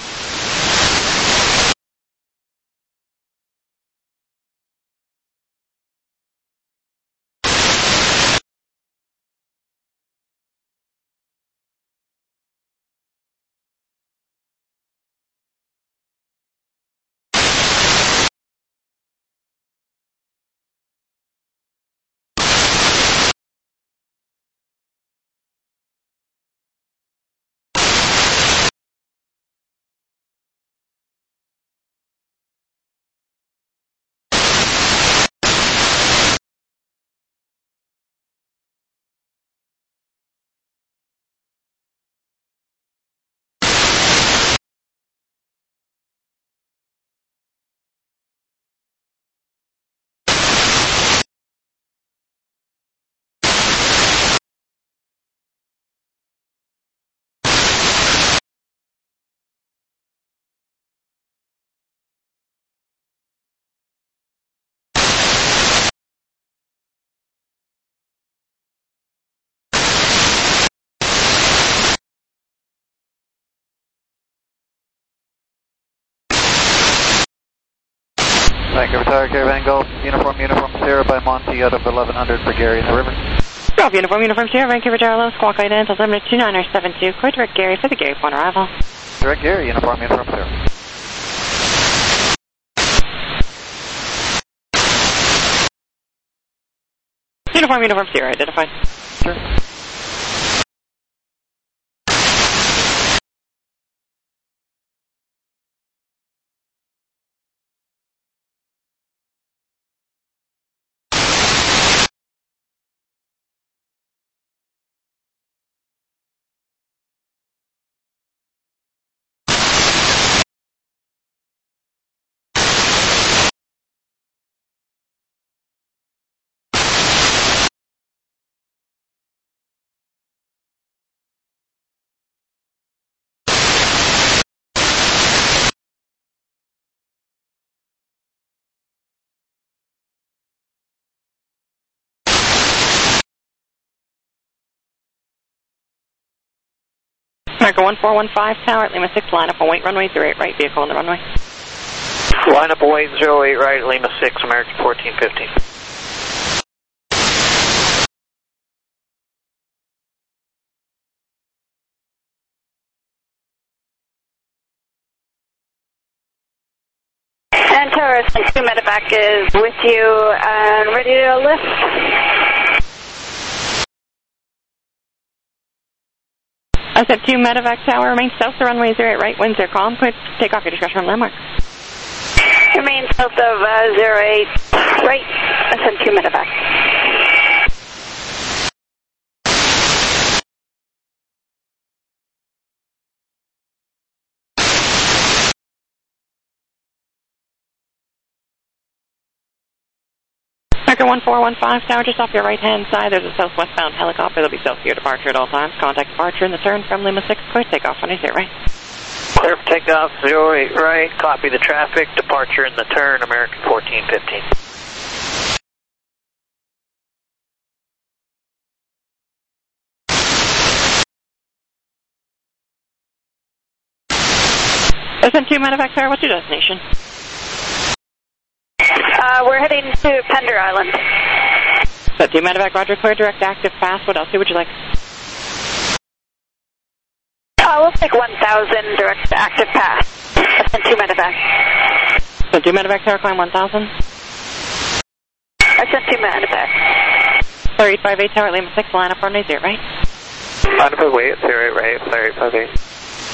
Speaker 10: Vancouver Tower, Caravan Golf, uniform, uniform Sierra by Monty out of eleven hundred for Gary in the river.
Speaker 13: Golf, uniform, uniform Sierra, Vancouver Tower, low, squawk identical, limit two nine seven two, clear direct Gary for the Gary point arrival.
Speaker 10: Direct Gary, uniform, uniform Sierra.
Speaker 13: Uniform, uniform Sierra, identified.
Speaker 10: Sure.
Speaker 13: America one four one five tower, Lima six, line up on wait runway zero eight right, vehicle on the runway.
Speaker 9: Line up on wait zero eight right, Lima six, American fourteen fifteen.
Speaker 6: And Tower two medevac is with you and ready to lift.
Speaker 13: I said two medevac tower, remain south to runway zero eight right, winds are calm, quick, take off your discretion from landmark.
Speaker 6: Remain south of uh, zero eight right, I said two medevac.
Speaker 13: America one four one five tower, just off your right-hand side, there's a southwestbound helicopter. There'll be south for your departure at all times. Contact departure in the turn from Lima six, clear takeoff, runway zero right.
Speaker 9: Clear for takeoff, zero eight right, copy the traffic, departure in the turn, American fourteen fifteen.
Speaker 13: S M two medevac tower, what's your destination?
Speaker 6: Uh, we're heading to Pender Island.
Speaker 13: So two medevac, roger, clear, direct, active, pass. What else would you like?
Speaker 6: Uh, we'll take one thousand direct to active pass. That's in two medevac.
Speaker 13: So two medevac tower, climb one thousand.
Speaker 6: That's in two medevac.
Speaker 13: Flare eight five eight tower, Lima six, line up runway zero right.
Speaker 1: Line up on wait, zero eight right, Flare eight five eight.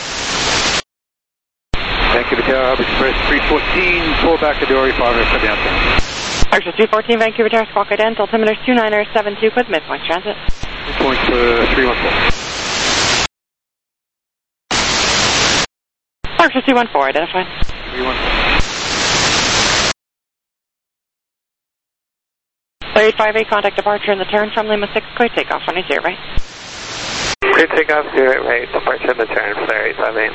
Speaker 5: Vancouver Tower, Hub Express three fourteen, pull back to Dory, progress to downtown.
Speaker 13: Archer two fourteen, Vancouver Tower, squawk identical, altimeter two nine seven two, with midpoint transit.
Speaker 5: Midpoint uh, three one four.
Speaker 13: Archer two one four, identified.
Speaker 5: three one four.
Speaker 13: Flare eight five eight, contact departure in the turn from Lima six, clear takeoff, runway zero right.
Speaker 1: Clear takeoff, zero eight right, departure in the turn, Flare eight five eight.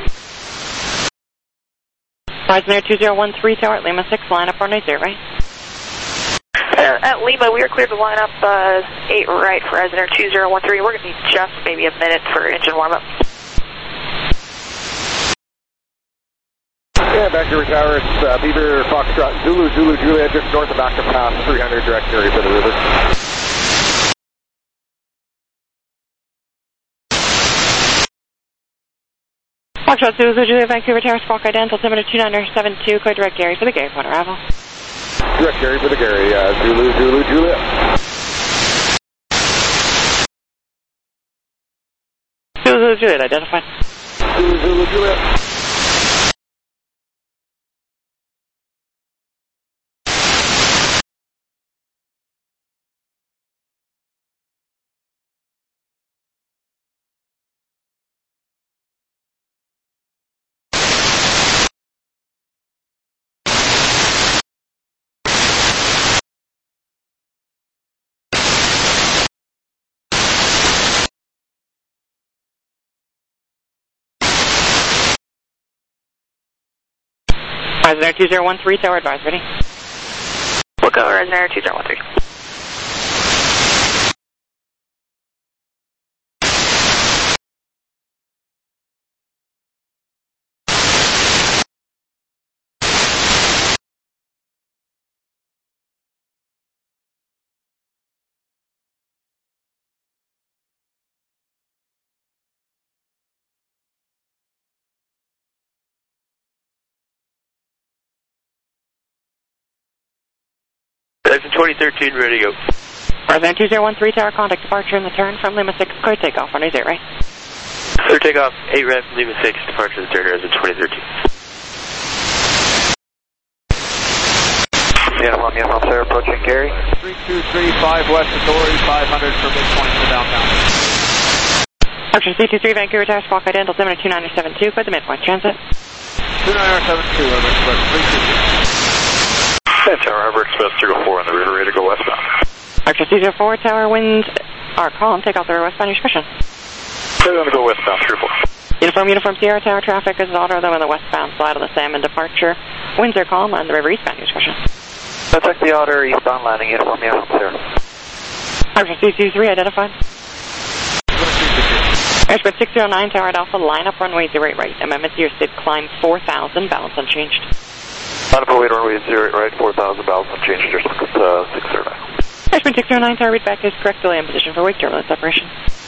Speaker 13: Horizon Air two zero one three tower, Lima six, line up runway zero right.
Speaker 9: Uh,
Speaker 6: At Lima, we are cleared to line up uh, eight right for Resonator two zero one three. We're going to need just maybe a minute for engine warm-up.
Speaker 5: Yeah, Vancouver Tower, it's uh, Beaver Foxtrot Zulu Zulu Juliet, just north of Active Pass, three hundred direct area for the river.
Speaker 13: Foxtrot Zulu Zulu Juliet, Vancouver Tower, Squawk Ident, altimeter two nine seven two, clear direct Gary for the Gary point arrival.
Speaker 5: Direct Gary for the Gary, uh, Zulu Zulu Juliet.
Speaker 13: Zulu Zulu Juliet, identified.
Speaker 5: Zulu Zulu Juliet.
Speaker 13: Resonator two zero one three, tower advise, ready?
Speaker 6: We'll go Resonator two zero one three.
Speaker 1: twenty thirteen, ready to go.
Speaker 13: Resonator two zero one three, tower, contact departure in the turn from Lima six, clear takeoff, one eight right.
Speaker 1: Clear takeoff, eight right from Lima six, departure of the turn as in twenty thirteen.
Speaker 9: Uniform, uniform, sir, approaching Gary.
Speaker 3: three two three five West Authority, five hundred for midpoint to downtown.
Speaker 13: Departure C two three, Vancouver Tower, Squawk Ident, altimeter two nine seven two, clear the midpoint transit.
Speaker 3: two nine seven two, over Express three two two.
Speaker 12: Tower Harbor Express three oh four on the river, ready to go westbound.
Speaker 13: Archer C zero four, tower, winds are calm, take off the westbound discretion.
Speaker 12: They're going to go westbound, three oh four.
Speaker 13: Uniform, uniform, Sierra Tower, traffic is auto, though on the westbound side of the Salmon departure. Winds are calm on the river eastbound discretion.
Speaker 9: Contact the outer eastbound landing, uniform, uniform, sir.
Speaker 13: Archer C two three, identified. Airspeed six zero nine, tower at Alpha, line up runway zero eight right. Amendment to your S I D, climb four thousand, balance unchanged.
Speaker 9: Line up runway runway zero eight right, four thousand, balance unchanged, just uh, six zero nine.
Speaker 13: Airspeed six zero nine, tower, read back is correct, delay in position for wake turbulence separation.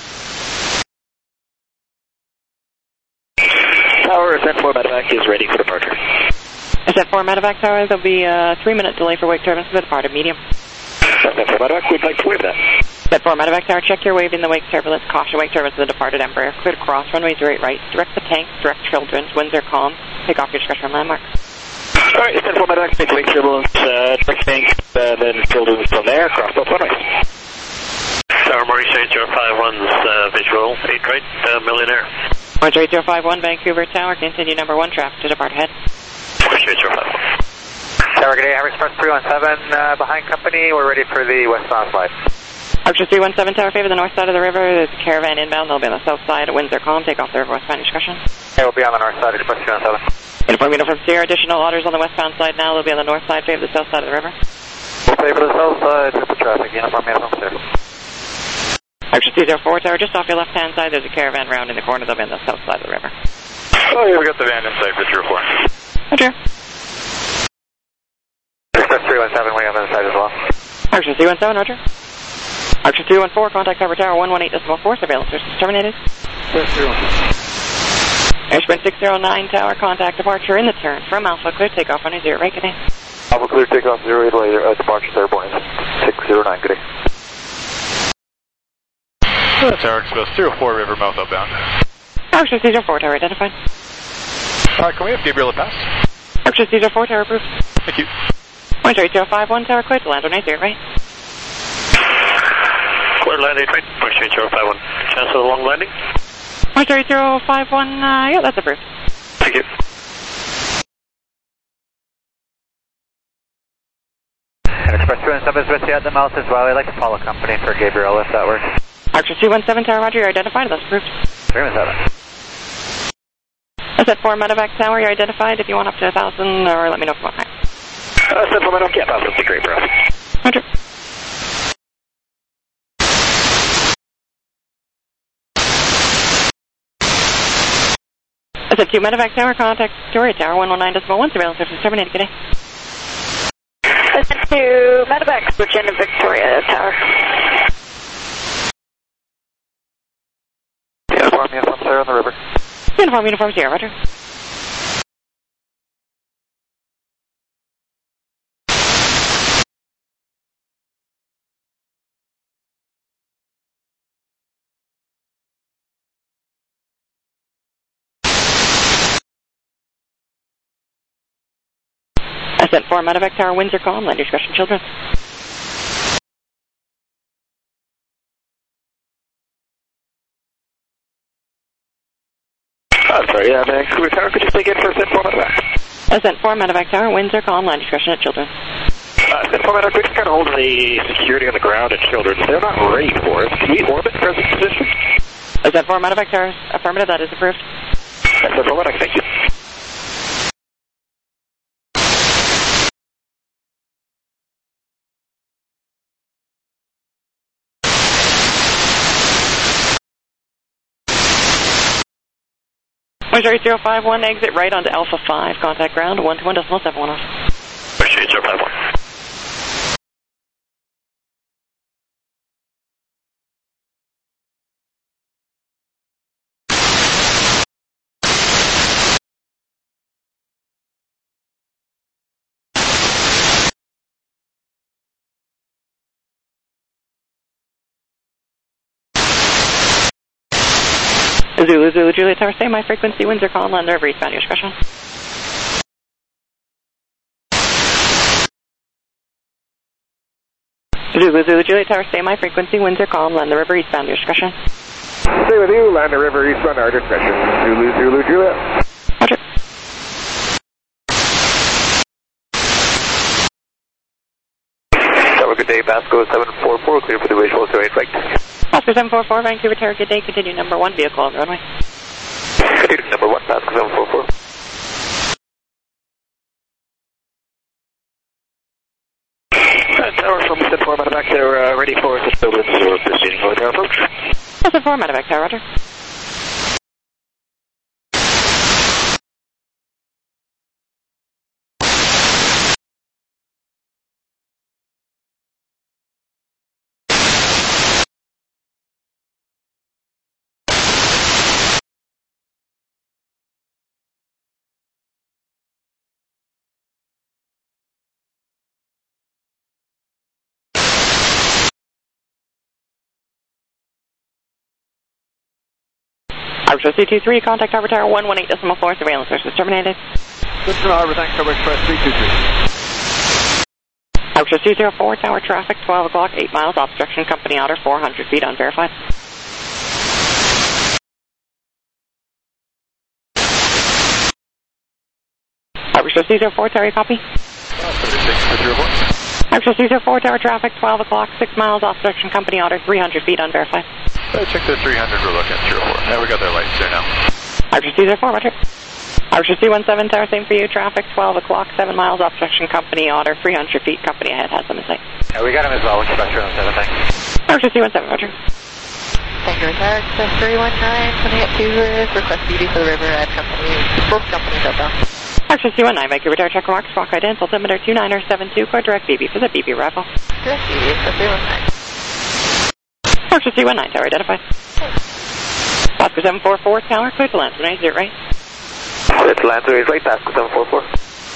Speaker 9: Tower, ascent four medevac is ready for departure.
Speaker 13: Ascent four medevac tower, there'll be a three minute delay for wake turbulence for the departed medium.
Speaker 9: Ascent four medevac, we'd like to wave that.
Speaker 13: Ascent four medevac tower, check your wave in the wake turbulence, caution wake turbulence of the departed Embraer, clear to cross, runway zero eight right, direct the tank, direct children's, winds are calm, take off your discretion landmark.
Speaker 9: Alright, ascent four medevac, make wake turbulence, uh, direct tank, uh, then children's from there, cross both runways.
Speaker 1: Tower Maurice eight zero five one's uh, visual, eight right, uh, millionaire.
Speaker 13: Orange eight zero five one, Vancouver Tower, continue number one, traffic to depart ahead.
Speaker 1: Orange eight zero five one.
Speaker 9: Tower, good day, Average Express three one seven, uh, behind company, we're ready for the westbound flight.
Speaker 13: Archer three one seven, tower, favor the north side of the river, there's a caravan inbound, they'll be on the south side, winds are calm, take off the river westbound discretion.
Speaker 9: Okay, we'll be on the north side, Express three one seven.
Speaker 13: Uniform, uniform, Sierra, additional orders on the westbound side now, they'll be on the north side, favor the south side of the river.
Speaker 9: We'll favor the south side, with the traffic, uniform, uniform, sir.
Speaker 13: Archer C zero four, tower, just off your left-hand side, there's a caravan round in the corner, they'll be on the south side of the river.
Speaker 12: Oh yeah, we got the van inside for three oh four.
Speaker 13: Roger.
Speaker 9: Express three one seven, way on the other side as well.
Speaker 13: Archer C one seven, roger. Archer three one four, contact cover tower one one eight decimal four, surveillance systems terminated. Airspeed six zero nine, tower, contact departure in the turn from Alpha, clear takeoff on a zero right, good day.
Speaker 9: Alpha clear takeoff zero eight right, uh, departure airborne six zero nine, good day.
Speaker 4: Tower Express three oh four, river mouth outbound.
Speaker 13: Archer C zero four, tower identified.
Speaker 4: Uh, can we have Gabriel pass?
Speaker 13: Archer C zero four, tower approved.
Speaker 4: Thank you.
Speaker 13: Point eight zero five one, tower, clear to land on eight zero right.
Speaker 1: Clear land eight right, point eight zero five one. Chance for the long landing?
Speaker 13: Point eight zero five one, uh, yeah, that's approved.
Speaker 1: Thank you.
Speaker 9: And Express three one seven is with you at the mouth as well. I'd like to follow company for Gabriel if that works.
Speaker 13: Archer two one seven, tower, roger, you're identified, that's approved.
Speaker 9: three one seven.
Speaker 13: That's at four medevac tower, you're identified, if you want up to one thousand, or let me know if you want higher.
Speaker 9: Uh, Central Meadow, yeah, that would be great, bro.
Speaker 13: Roger. S N two Medevac Tower, contact Victoria Tower, one one nine point one, surveillance service terminated. Good day.
Speaker 6: S N two Medevac, Virginia Victoria Tower.
Speaker 9: Uniform, uniform, Sarah on the river.
Speaker 13: Uniform, uniform, Sierra, roger. Ascent four Medevac Tower, Windsor calm, land discretion, children.
Speaker 9: Oh, sorry, yeah, Vancouver Tower, could you speak in for Ascent four Medevac?
Speaker 13: Ascent four Medevac Tower, Windsor calm, land discretion at children.
Speaker 9: Uh, Ascent four Medevac, we just got a hold of the security on the ground at children. They're not ready for us. Can we orbit present position?
Speaker 13: Ascent four Medevac Tower, affirmative, that is approved.
Speaker 9: Ascent four Medevac, thank you.
Speaker 13: Montreal zero five one, exit right onto Alpha five, contact ground, one two one decimal seven one off.
Speaker 9: Montreal zero five one.
Speaker 13: Zulu, Zulu, Juliet Tower, same high frequency, Windsor calm, land river, eastbound, your discretion. Zulu, Zulu, Juliet Tower, same high frequency, Windsor calm, land the river, eastbound, your discretion.
Speaker 5: Stay with you, land the river, eastbound, our discretion. Zulu, Zulu, Juliet.
Speaker 13: Roger.
Speaker 9: Have a good day, Basco seven four four, clear for the visual zero eight right.
Speaker 13: Oscar seven four four, Vancouver Tower, good day, continue number one, vehicle on the runway.
Speaker 9: Continue number one, Basco seven four four. Uh, tower from Ascent four Medevac, they're uh, ready for disturbance or proceeding with their approach.
Speaker 13: Ascent four Medevac Tower, roger. Arbor C two three, contact Harbor Tower one one eight decimal four, surveillance service terminated.
Speaker 3: Good Harbor, thanks, Harbor Express three two three.
Speaker 13: Arbor two zero four, tower traffic, twelve o'clock, eight miles, obstruction, company outer, four hundred feet, unverified. Arbor two zero four, tower, copy? Arbor two zero four, tower traffic, twelve o'clock, six miles, obstruction, company outer, three hundred feet, unverified.
Speaker 4: Uh, check the three hundred, we're looking at zero four. Yeah, we got their lights there now.
Speaker 13: Arbor two zero four, roger. Arbor two one seven, tower, same for you, traffic, twelve o'clock, seven miles, obstruction, company outer, three hundred feet, company ahead, has them in sight.
Speaker 9: Yeah, we got him as well, Express three one seven, thanks.
Speaker 13: Arbor two one seven, roger.
Speaker 14: Vancouver Tower, Express three one nine, coming at two Zurich, request duty for the river at company, both companies outbound.
Speaker 13: Arbor two one nine, Vancouver Tower, check remarks, squawk ident, altimeter two niner seven two, core direct B B for the B B arrival.
Speaker 14: Direct B B, Express three one nine.
Speaker 13: Arbor two one nine, tower identified. Oscar seven four four, tower, clear to land, is it right?
Speaker 9: It's Lancer is right, Basco seven four four.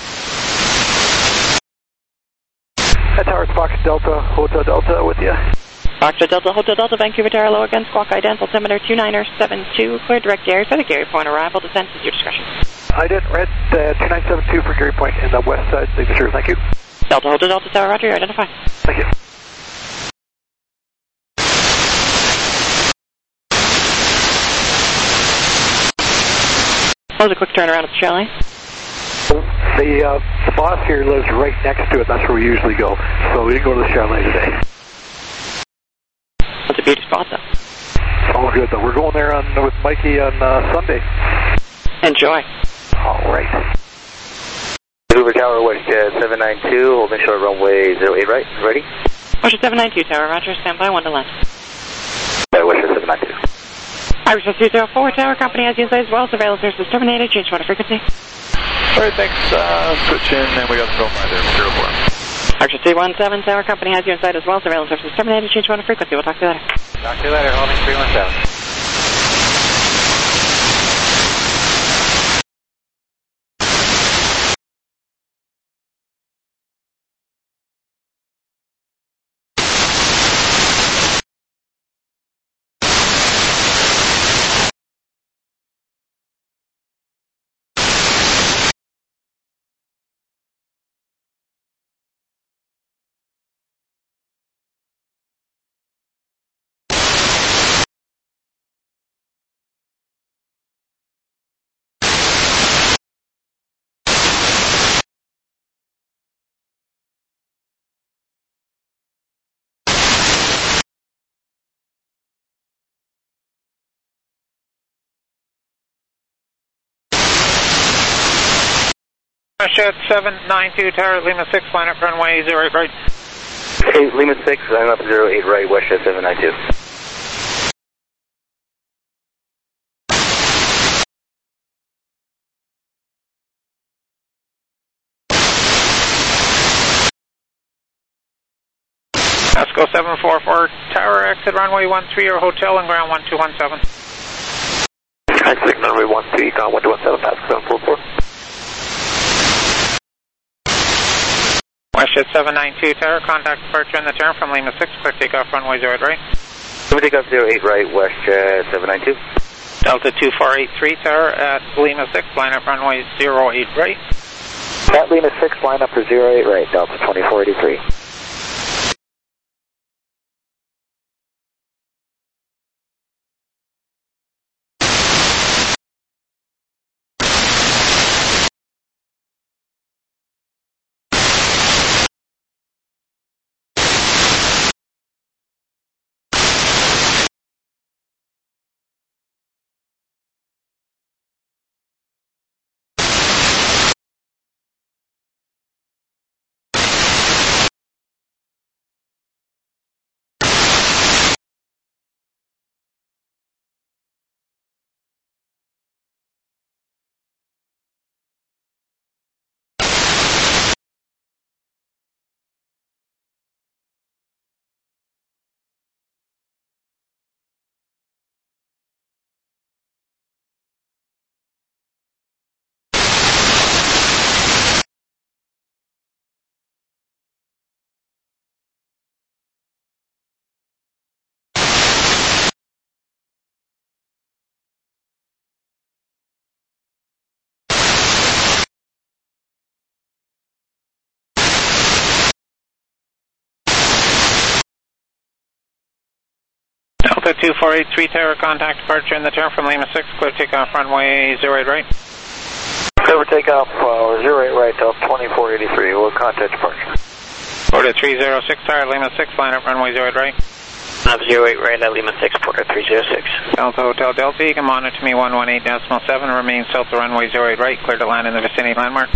Speaker 9: That tower's Fox Delta, Hotel Delta with you.
Speaker 13: Fox Delta, Hotel Delta, Vancouver Tower, low again, squawk ident, altimeter two niner seven two, clear direct Gary for the Gary Point arrival, descent is your discretion.
Speaker 9: I did red uh, two nine seven two for Gary Point in the west side signature, thank you.
Speaker 13: Delta, Hotel Delta, tower, roger, identify.
Speaker 9: Thank you.
Speaker 13: That was a quick turnaround at the chalet.
Speaker 9: The, uh, the boss here lives right next to it. That's where we usually go. So we didn't go to the chalet today.
Speaker 13: That's a beauty spot, though.
Speaker 9: All good, though. We're going there on with Mikey on uh, Sunday.
Speaker 13: Enjoy.
Speaker 9: All right.
Speaker 1: Vancouver Tower, West uh, seven nine two, holding short runway zero eight right. Ready?
Speaker 13: West seven nine two, tower, roger, stand by, one to land.
Speaker 1: Uh, West seven nine two.
Speaker 13: Irish two zero four, Tower Company has you inside as well. Surveillance service is terminated. Change water frequency.
Speaker 4: All right, thanks. Uh, switch in, and we got the profile there, zero four.
Speaker 13: Irish three one seven, Tower Company has you inside as well. Surveillance service is terminated. Change water frequency. We'll talk to you later.
Speaker 9: Talk to you later, holding three one seven.
Speaker 15: Shed seven nine two, Tower, Lima six, line up runway zero eight right.
Speaker 9: Hey, Lima six, line up zero eight right, West Shed seven nine two.
Speaker 15: Esco seven four four, Tower, exit runway one three or hotel and ground one two one seven.
Speaker 9: Exit runway one three, ground one two one seven, Esco seven four four.
Speaker 15: Westjet seven nine two, Tower, contact departure in the turn from Lima six, clear takeoff runway zero eight right.
Speaker 9: Lima takeoff zero eight right, Westjet seven nine two.
Speaker 15: Delta two four eight three, Tower, at Lima six, line up runway zero eight right.
Speaker 9: At Lima six, line up for zero eight right, Delta twenty-four eighty-three.
Speaker 15: Delta two four eight three, Tower, contact departure in the turn from Lima six, clear takeoff runway zero eight right.
Speaker 9: Clear takeoff uh, zero eight right, Delta twenty-four eighty-three, we'll contact departure.
Speaker 15: Order three zero six, Tower, Lima six, line up runway zero eight right.
Speaker 9: Up zero eight right at Lima six, Porter three zero six.
Speaker 15: Delta Hotel Delta, you can monitor me one one eight decimal seven, remain south to runway zero eight right, clear to land in the vicinity landmark.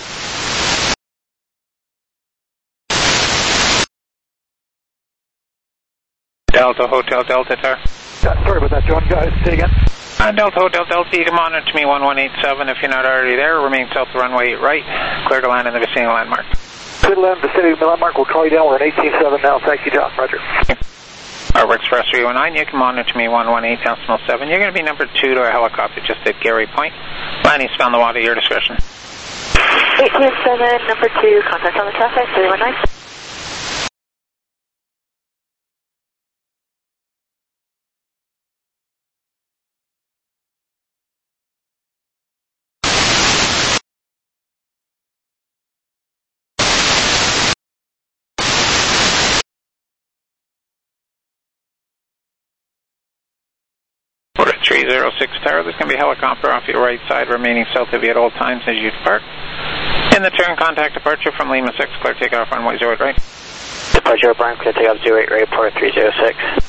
Speaker 15: Delta Hotel Delta, Tower.
Speaker 9: Sorry about that, John, guys, say again.
Speaker 15: Uh, Delta Hotel Delta, you can monitor me one one eight seven if you're not already there, remain south to runway eight right, clear to land in the vicinity landmark.
Speaker 9: Clear to land in the vicinity landmark, we'll call you down, we're at eighteen seven now, thank you, John, roger.
Speaker 15: Harbor Express three one nine, you can monitor me one one eight decimal seven. You're going to be number two to a helicopter just at Gary Point. Landing spell in the water, your discretion.
Speaker 14: eight two seven, number two, contact on the traffic, three one nine.
Speaker 15: three zero six, Tower, there's going to be a helicopter off your right side, remaining south of you at all times as you depart. In the turn, contact departure from Lima six, clear takeoff runway zero eight right.
Speaker 9: Departure O'Brien, clear takeoff zero eight right, port three zero six.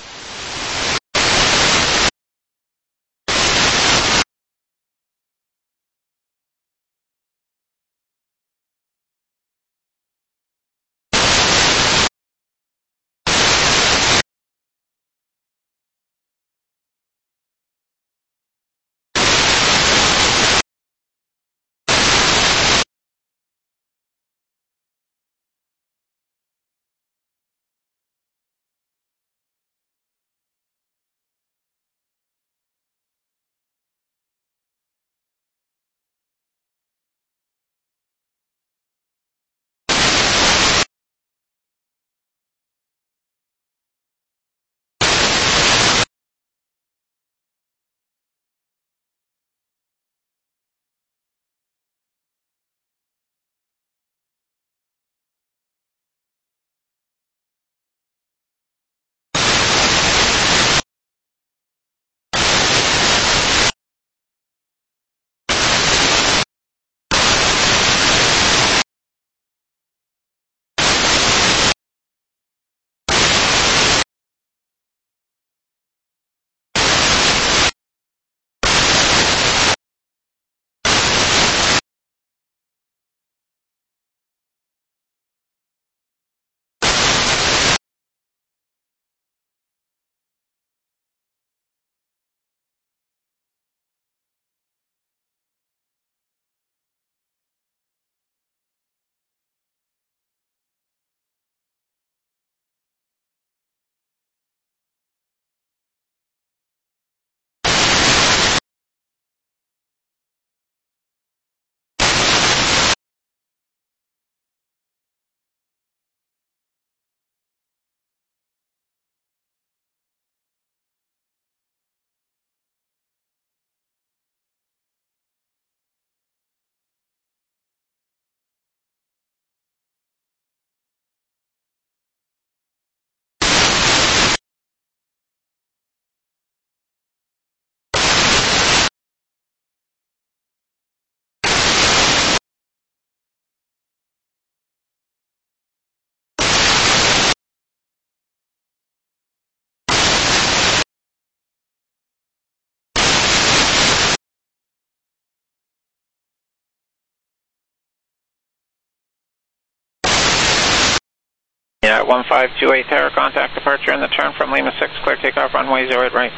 Speaker 15: one five two eight tower, contact departure in the turn from Lima six, clear takeoff runway zero eight right.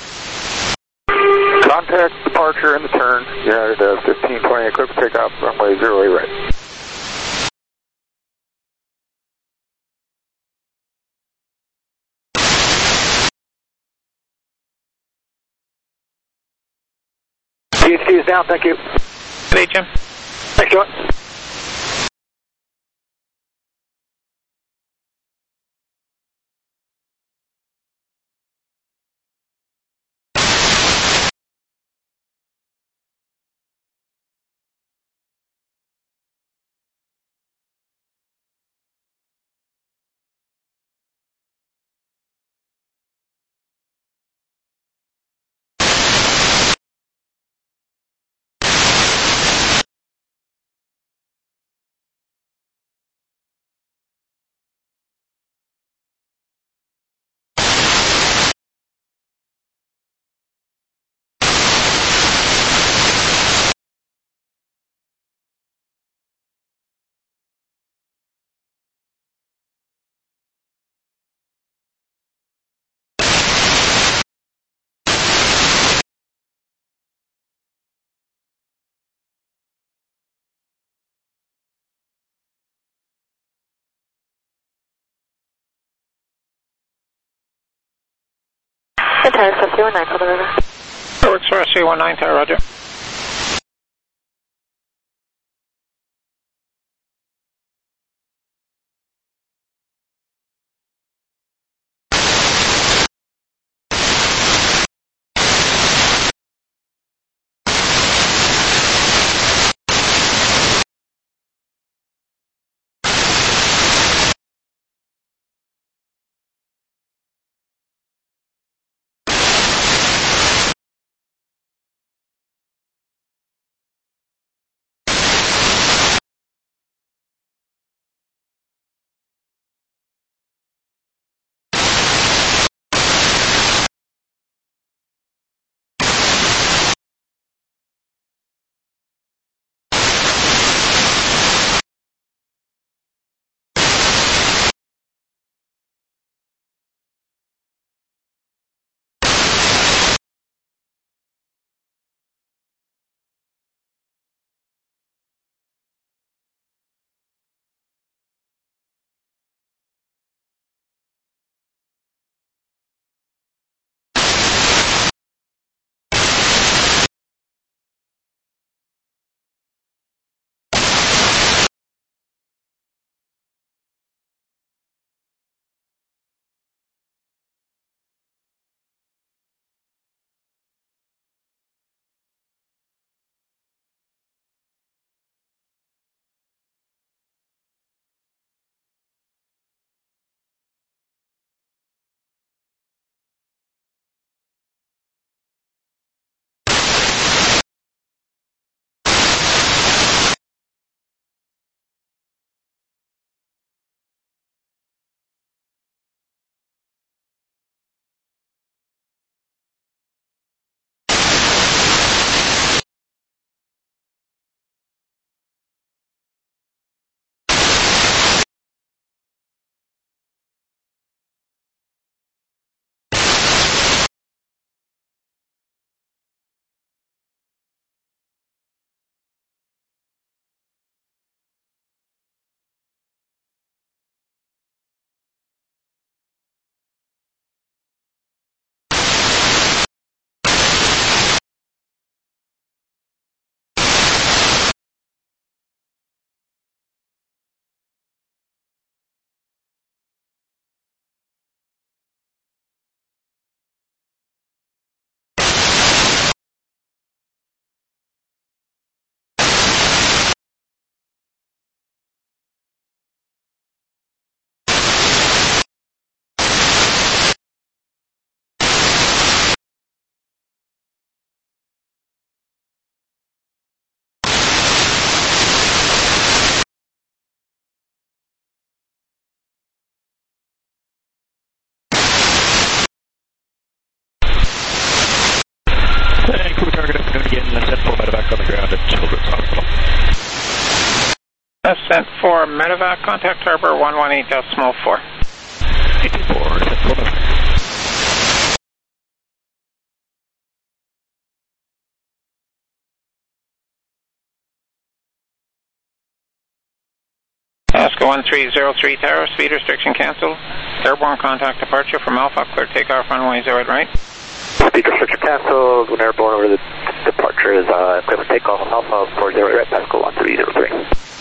Speaker 12: Contact departure in the turn, United uh, fifteen twenty, clear for takeoff, runway zero eight right.
Speaker 9: G H Q is down, thank you.
Speaker 15: Good day, Jim.
Speaker 9: Thanks, John.
Speaker 14: Tower sub three one nine for the river.
Speaker 15: Tower Express three one nine, tower, roger. Ascent for Medevac, contact harbor one one eight decimal four.
Speaker 3: eight two four, typical number.
Speaker 15: Alaska one three zero three Tower, speed restriction canceled. Airborne contact departure from Alpha, clear takeoff runway zero eight right.
Speaker 9: Speed restriction canceled. When airborne over the departure is uh, clear for takeoff on Alpha for zero eight right, Pascal one three zero three.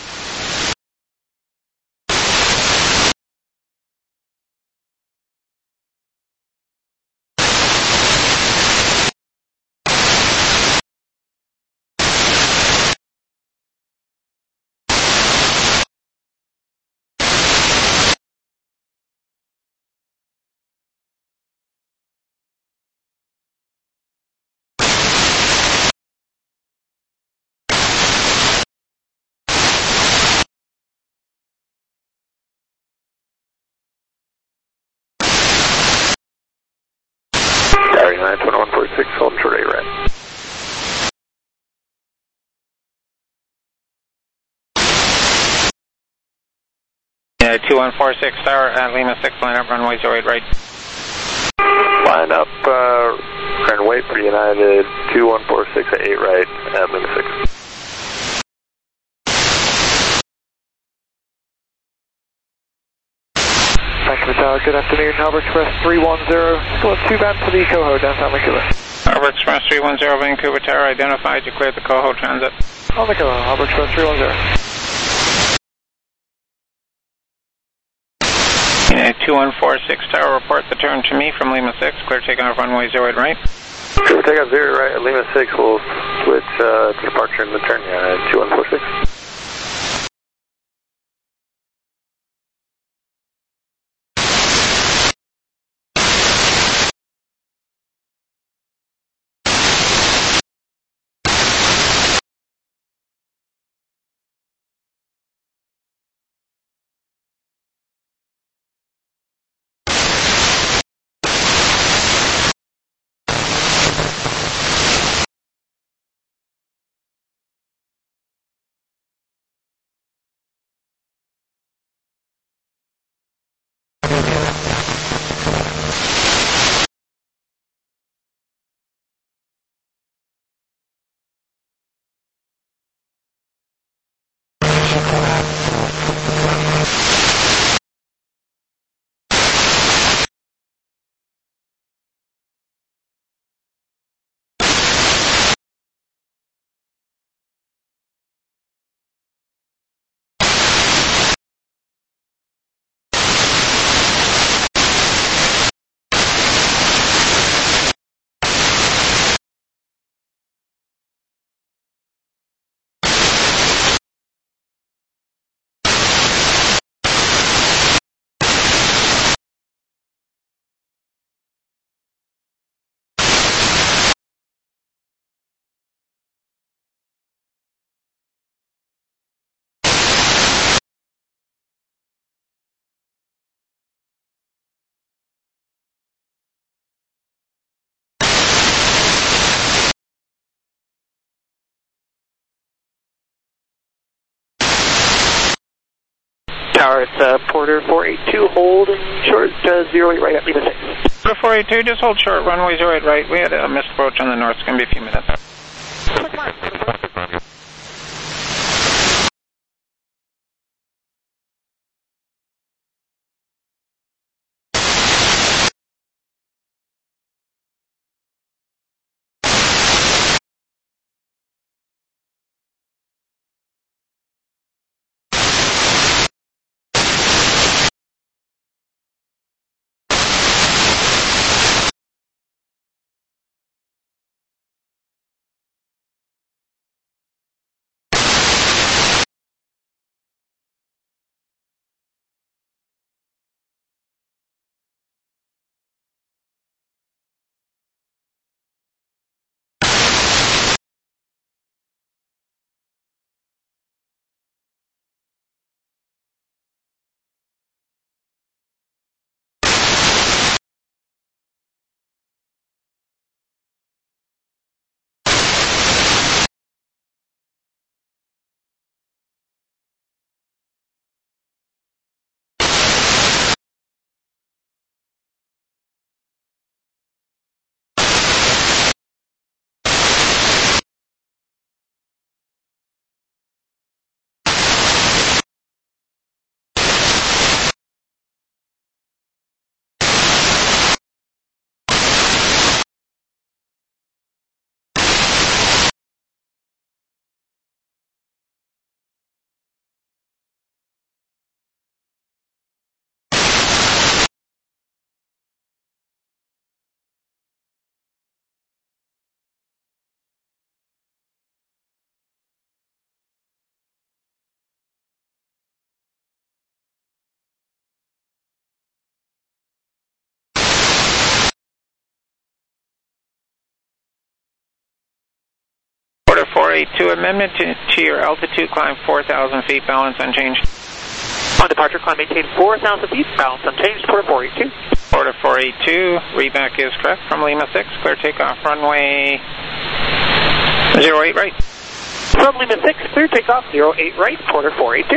Speaker 9: nine two one four six, hold short eight right.
Speaker 15: Yeah, two one four six Tower at Lima six, line up runway zero eight right.
Speaker 9: Line up, uh, runway for United two one four six at eight right at Lima six.
Speaker 3: Thank you, Tower. Good afternoon, Harbor Express three one zero. Still a two band to the Coho, downtown Vancouver.
Speaker 15: Harbor Express three one zero, Vancouver Tower, identified. You cleared the Coho transit.
Speaker 3: On the Coho, Harbor Express three one zero.
Speaker 15: United two one four six Tower, report the turn to me from Lima six, clear takeoff runway zero eight right.
Speaker 9: Clear takeoff zero right at Lima six, we'll switch uh, to departure and the turn, United two one four six. Tower, it's uh, Porter four eight two, hold and short uh, zero eight right at Lima six.
Speaker 15: Porter four eight two, just hold short, runway zero eight right. We had a missed approach on the north, it's going to be a few minutes. eight two, amendment to, to your altitude climb four thousand feet, balance unchanged.
Speaker 8: On departure, climb maintain four thousand feet, balance unchanged, Porter four eight two.
Speaker 15: Porter four eight two, readback is correct from Lima six, clear takeoff runway zero eight right.
Speaker 8: From Lima six, clear takeoff zero eight right, Porter four eight two.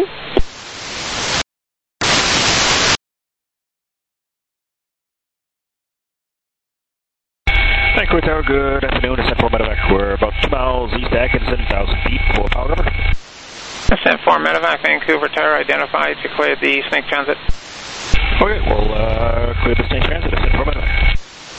Speaker 16: Vancouver Tower, good afternoon. Ascent four Medevac. We're about two miles east of Atkinson, one thousand feet for Powell River.
Speaker 15: Ascent four Medevac, Vancouver Tower, identified to clear the Snake Transit.
Speaker 16: Okay, we'll uh, clear the Snake Transit. Ascent four Medevac.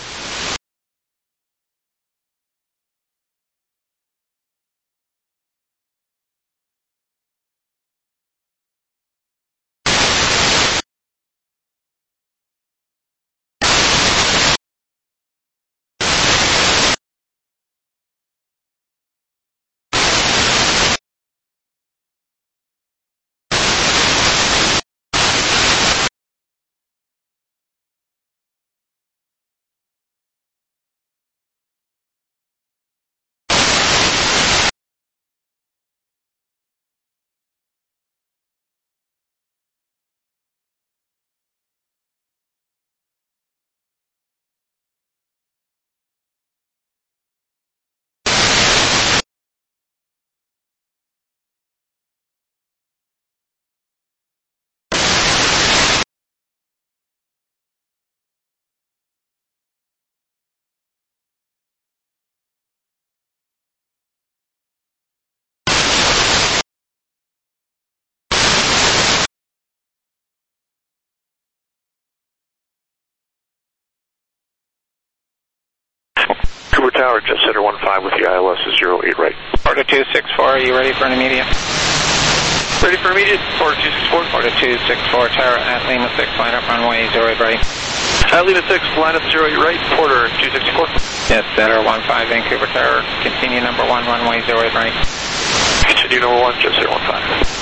Speaker 12: Vancouver Tower, Jet Center one five with the I L S is zero eight right.
Speaker 15: Porter two six four, are you ready for an immediate?
Speaker 12: Ready for immediate, Porter two six four.
Speaker 15: Porter two six four, Tower at Lima six, line up runway zero eight right.
Speaker 12: At Lima six, line up zero eight right, Porter two six four.
Speaker 15: Yes, Center one five, Vancouver Tower, continue number one, runway zero eight right.
Speaker 12: Continue number one, Jet Center one five.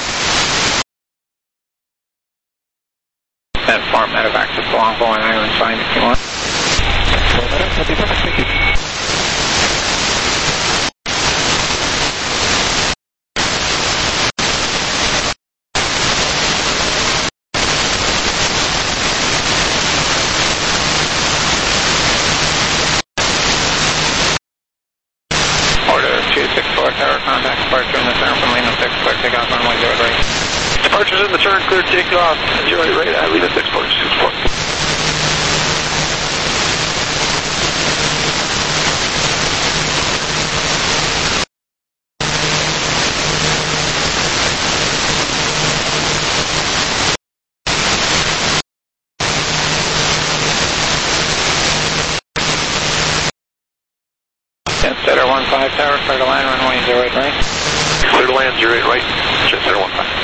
Speaker 15: That form medevac to Longbow and Island Find if you want.
Speaker 16: That'd be perfect, thank you.
Speaker 15: two six four, Tower, contact departure in the turn from Lima six, clear takeoff runway zero right.
Speaker 12: Departure's in the turn, clear takeoff zero eight right at Lima six, Porter two six four.
Speaker 15: Center one five, Tower, clear to land, runway zero eight right.
Speaker 12: Clear to land, zero eight right, Jet Center one five.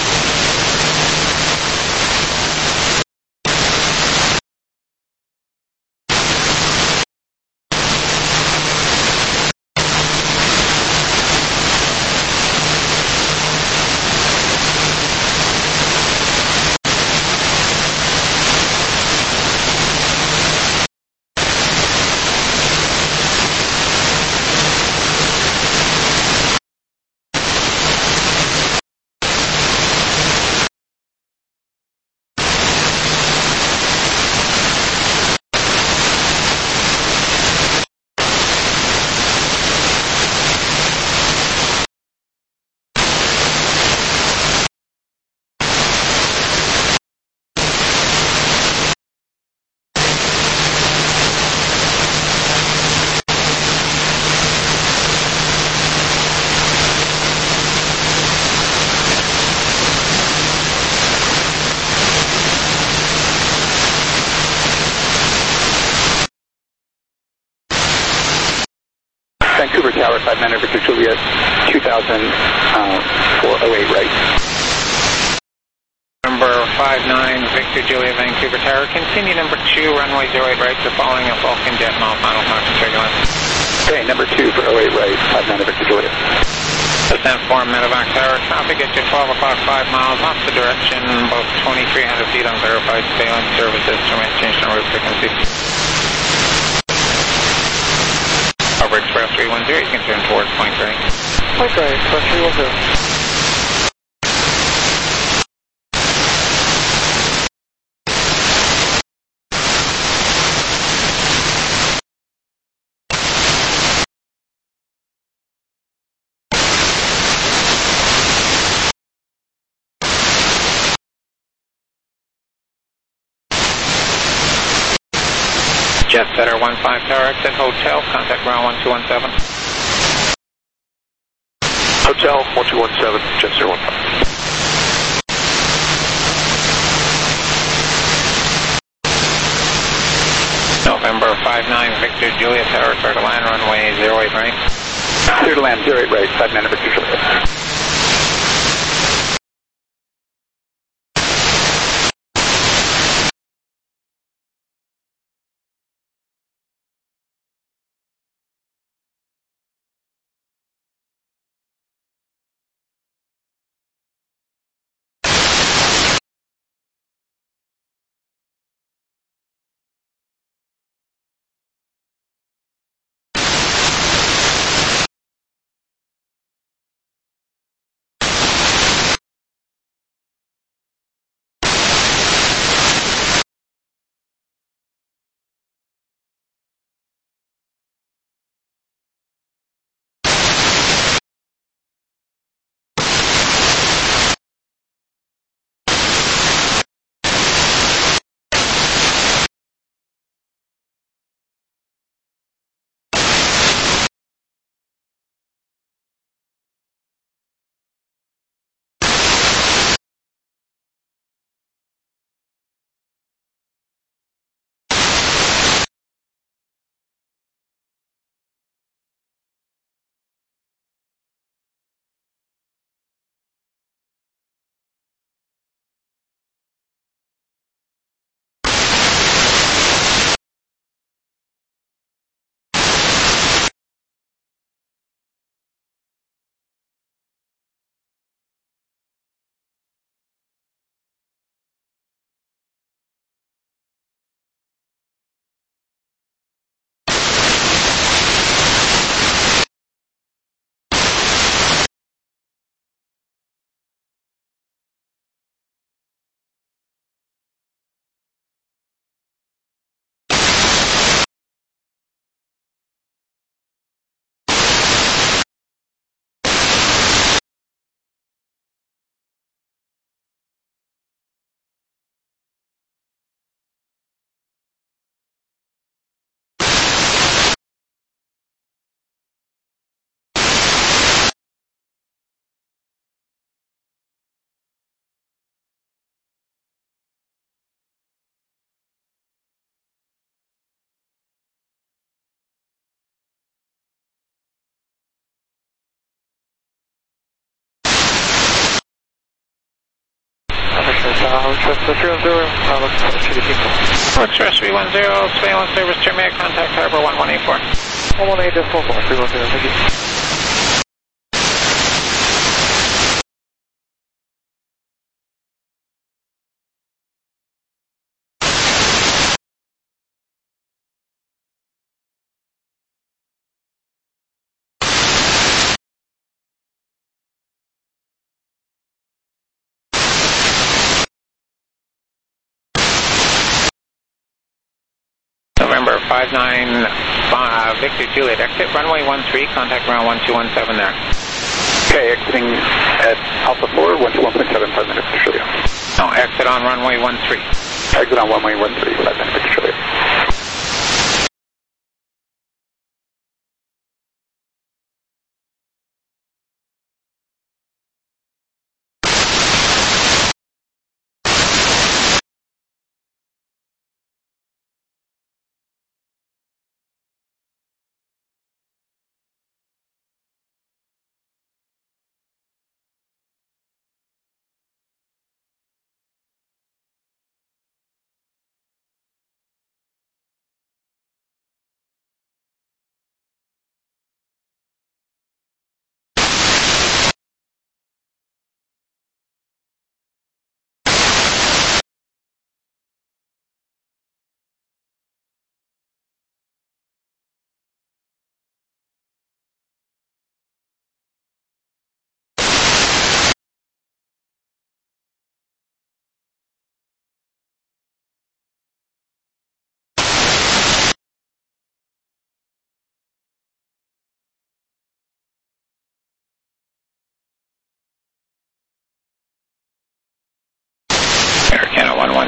Speaker 17: Vancouver Tower, five nine Victor Juliet, two thousand four oh eight right.
Speaker 15: Number five nine Victor Juliet, Vancouver Tower, continue number two, runway zero eight right, to following a Falcon jet, all final toxic turbulence.
Speaker 17: Okay, number two for oh eight right, five nine Victor Juliet.
Speaker 15: Ascent form Medevac Tower, traffic at your twelve o'clock, five miles off the direction, about twenty-three hundred feet unverified, failing services, terminate change in route frequency. Over Express three one zero, you can turn towards point three.
Speaker 9: Okay, Express three one zero.
Speaker 15: Jet Setter one five Tower, exit hotel, contact ground one two one seven.
Speaker 12: Hotel one two one seven, Jet Setter one five.
Speaker 15: November five nine Victor Juliet Tower, clear to land runway zero eight right.
Speaker 17: Clear to land zero eight right, five nine Victor Juliet.
Speaker 15: Express three one zero, surveillance service terminate, contact harbor one one eight four.
Speaker 9: one one eight four four, three one zero, thank you.
Speaker 15: November five nine uh, Victor Juliet, exit runway one three, contact ground one two one seven there.
Speaker 17: Okay, exiting at Alpha four, one two one point seven, five minutes to show you.
Speaker 15: No, exit on runway one three.
Speaker 17: Exit on runway one three, five minutes to show you.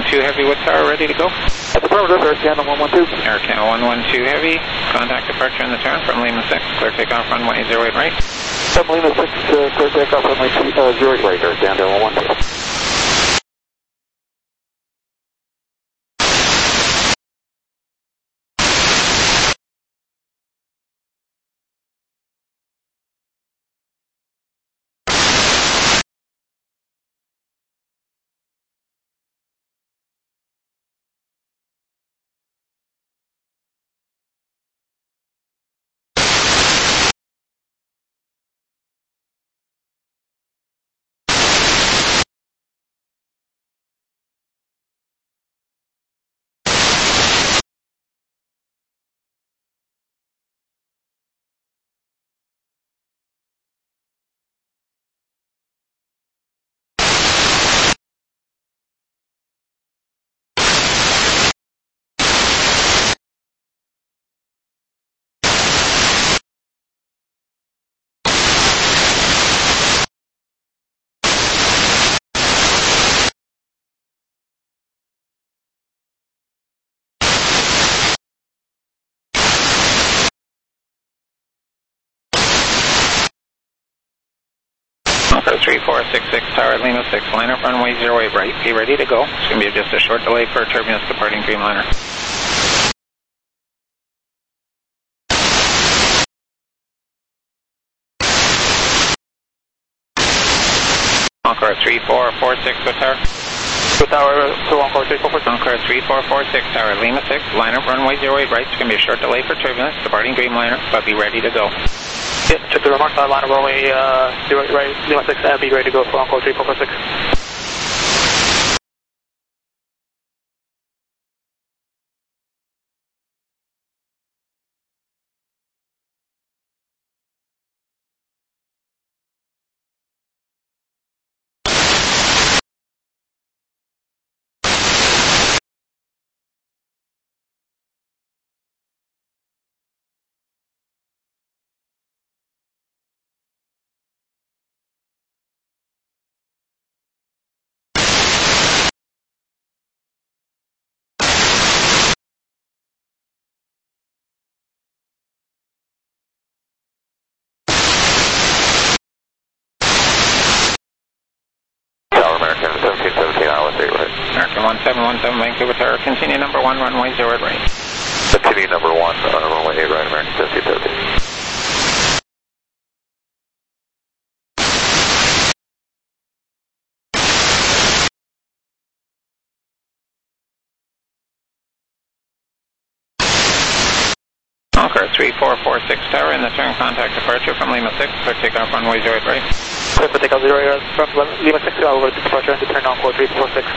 Speaker 15: two Heavy with tower ready to go.
Speaker 9: Affirmative, Air Canada one one two.
Speaker 15: Air Canada one one two Heavy, contact departure in the turn from Lima six, clear takeoff runway zero eight right.
Speaker 9: From Lima six, uh, clear takeoff runway uh, zero eight right, Air Canada one one two.
Speaker 15: three four six six Tower Lima six, line up runway zero eight right, be ready to go. It's going to be just a short delay for turbulence departing Dreamliner. Encore three four four six with Tower.
Speaker 9: With Tower, so Encore three four four six.
Speaker 15: Encore three four four six Tower Lima six, line up runway zero eight right. It's going to be a short delay for turbulence departing Dreamliner, but be ready to go.
Speaker 9: Yeah, check the remarks on line of runway uh, zero eight right, Lima six, and be ready to go for Encore three four four six.
Speaker 15: American one seven one seven Vancouver Tower, continue number one, runway zero eight right.
Speaker 12: Continue number one, uh, runway eight right, American seventeen seventeen.
Speaker 15: Encore three four four six Tower, in the turn contact departure from Lima six, clear takeoff runway zero eight right.
Speaker 9: Clear for takeoff zero eight right from Lima six, over to departure and to turn Encore three four six.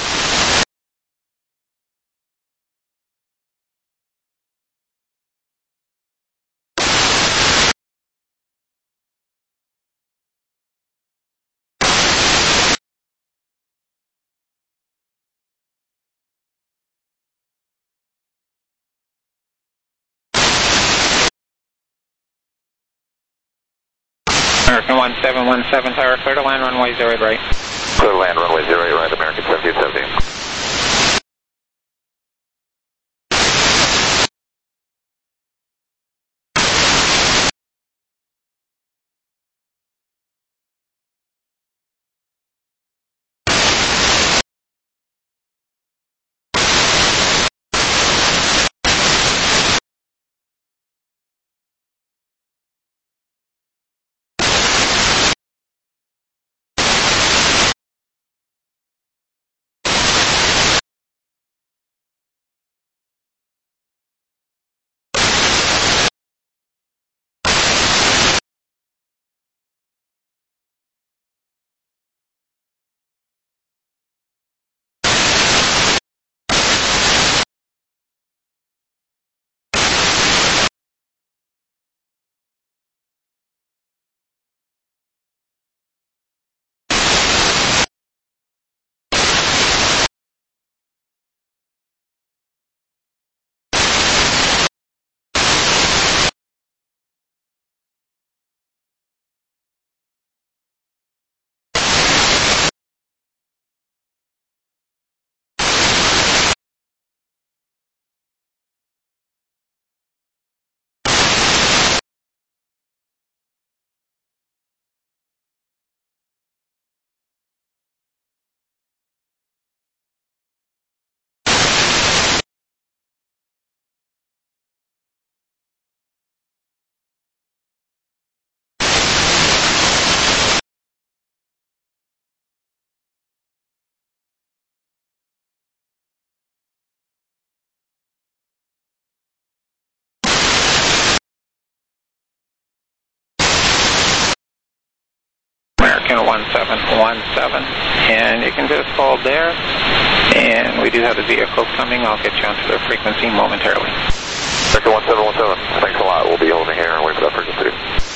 Speaker 15: American one seven one seven Tower, clear to land runway zero eight right.
Speaker 12: Clear to land runway zero eight right, American seventeen seventeen.
Speaker 15: seven one seven, and you can just hold there, and we do have the vehicle coming. I'll get you onto their frequency momentarily.
Speaker 12: Vector one seven one seven, thanks a lot. We'll be holding here and wait for that frequency.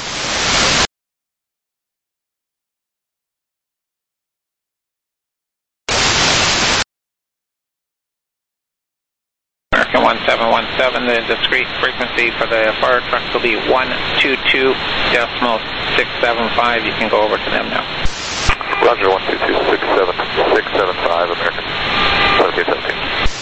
Speaker 15: American one seven one seven, the discrete frequency for the fire trucks will be one two two decimal six seven five. You can go over to them now.
Speaker 12: Roger, one two two six seven six seven five, American. seventeen seventeen.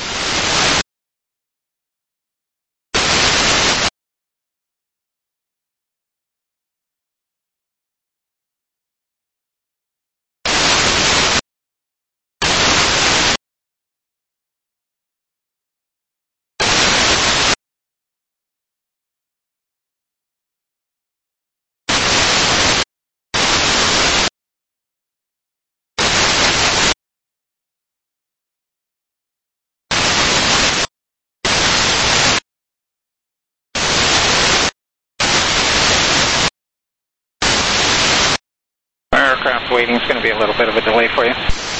Speaker 15: Aircraft waiting is going to be a little bit of a delay for you.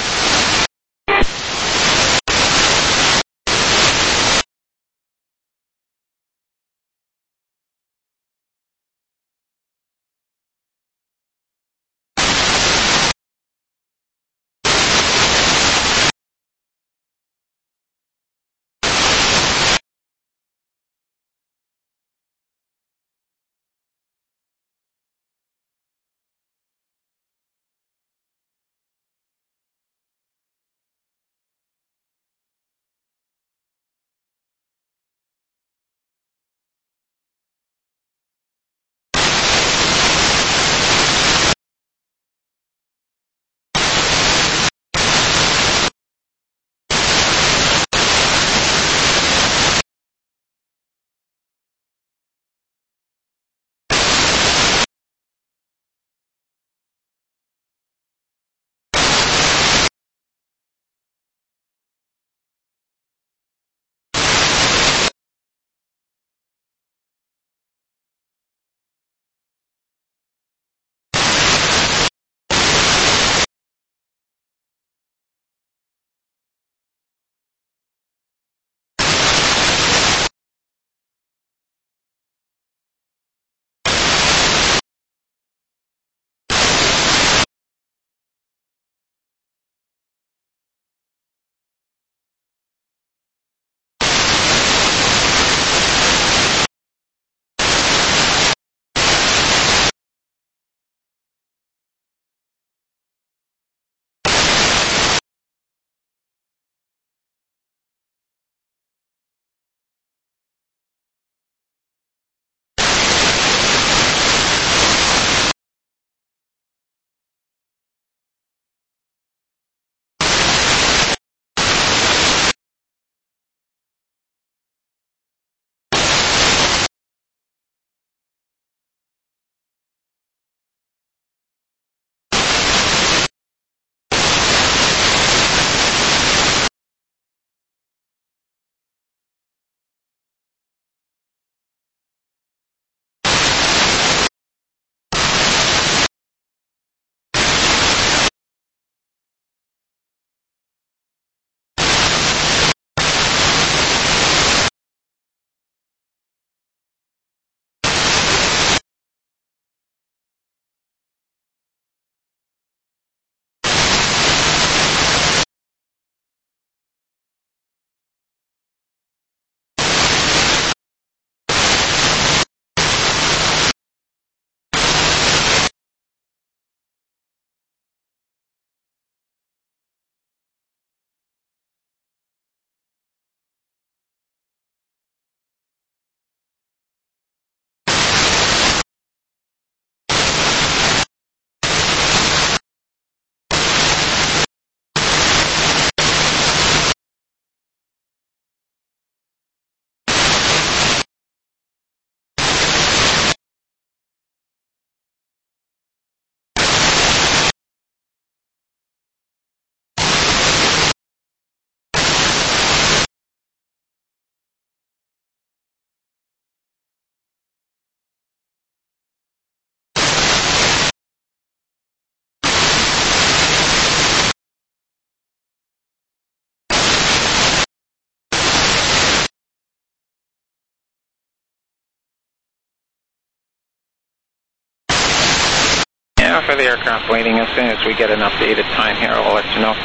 Speaker 15: Yeah, for the aircraft waiting, as soon as we get an updated time here, we'll let you know.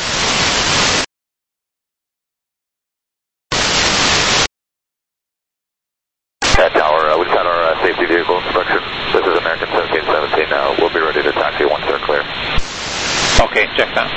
Speaker 12: At Tower, uh, we've got our uh, safety vehicle inspection. This is American seventeen seventeen now. We'll be ready to taxi once they're clear.
Speaker 15: Okay, check that.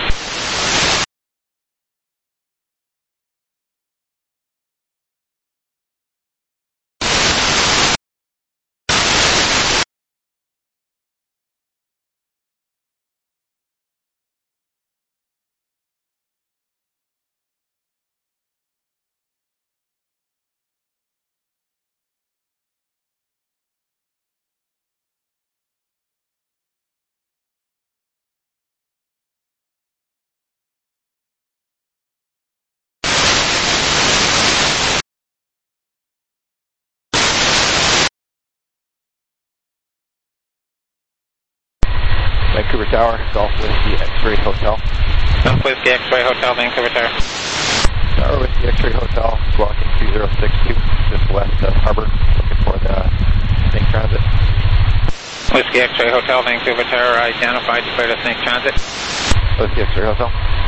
Speaker 5: Vancouver Tower, Golf Whiskey X-Ray Hotel.
Speaker 15: Golf Whiskey X-Ray Hotel, Vancouver Tower.
Speaker 5: Tower Whiskey X-Ray Hotel, squawking two zero six two, just west of Harbor, looking for the Snake Transit.
Speaker 15: Whiskey X-Ray Hotel, Vancouver Tower, identified, declared a Snake Transit.
Speaker 5: Whiskey X-Ray Hotel.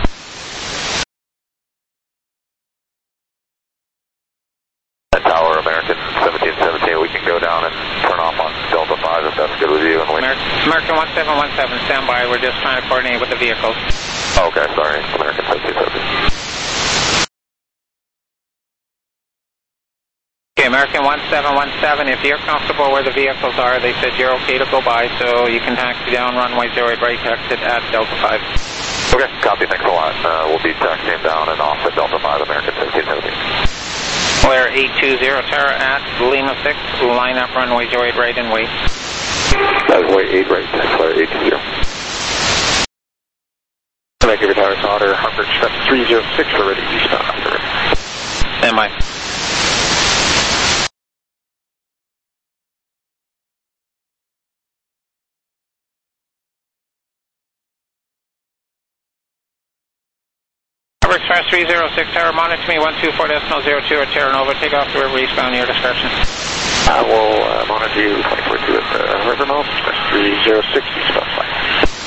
Speaker 12: At Tower, American seventeen seventeen, we can go down and turn off on Delta five if that's good with you. And we...
Speaker 15: American one seven one seven, stand by. We're just trying to coordinate with the vehicles.
Speaker 12: Oh, okay, sorry. American seventeen seventeen.
Speaker 15: Okay, American one seven one seven, if you're comfortable where the vehicles are, they said you're okay to go by, so you can taxi down runway zero eight right, exit at Delta five.
Speaker 12: Okay, copy, thanks a lot. Uh, we'll be taxiing down and off at Delta five, American seventeen seventeen.
Speaker 15: Blair eight two zero, Tower at Lima six, line up runway zero eight right and wait.
Speaker 12: That was way eight right, Blair eight two zero. Vancouver Tower, Otter, Harper Express three zero six, we're ready eastbound.
Speaker 15: Stand by. Express three zero six, Tower, monitor me one two four decimal zero two at Terra Nova, take off the river eastbound, your discretion.
Speaker 12: I will uh, monitor you twenty-four two at uh, River Nova, Express three zero six, eastbound flight.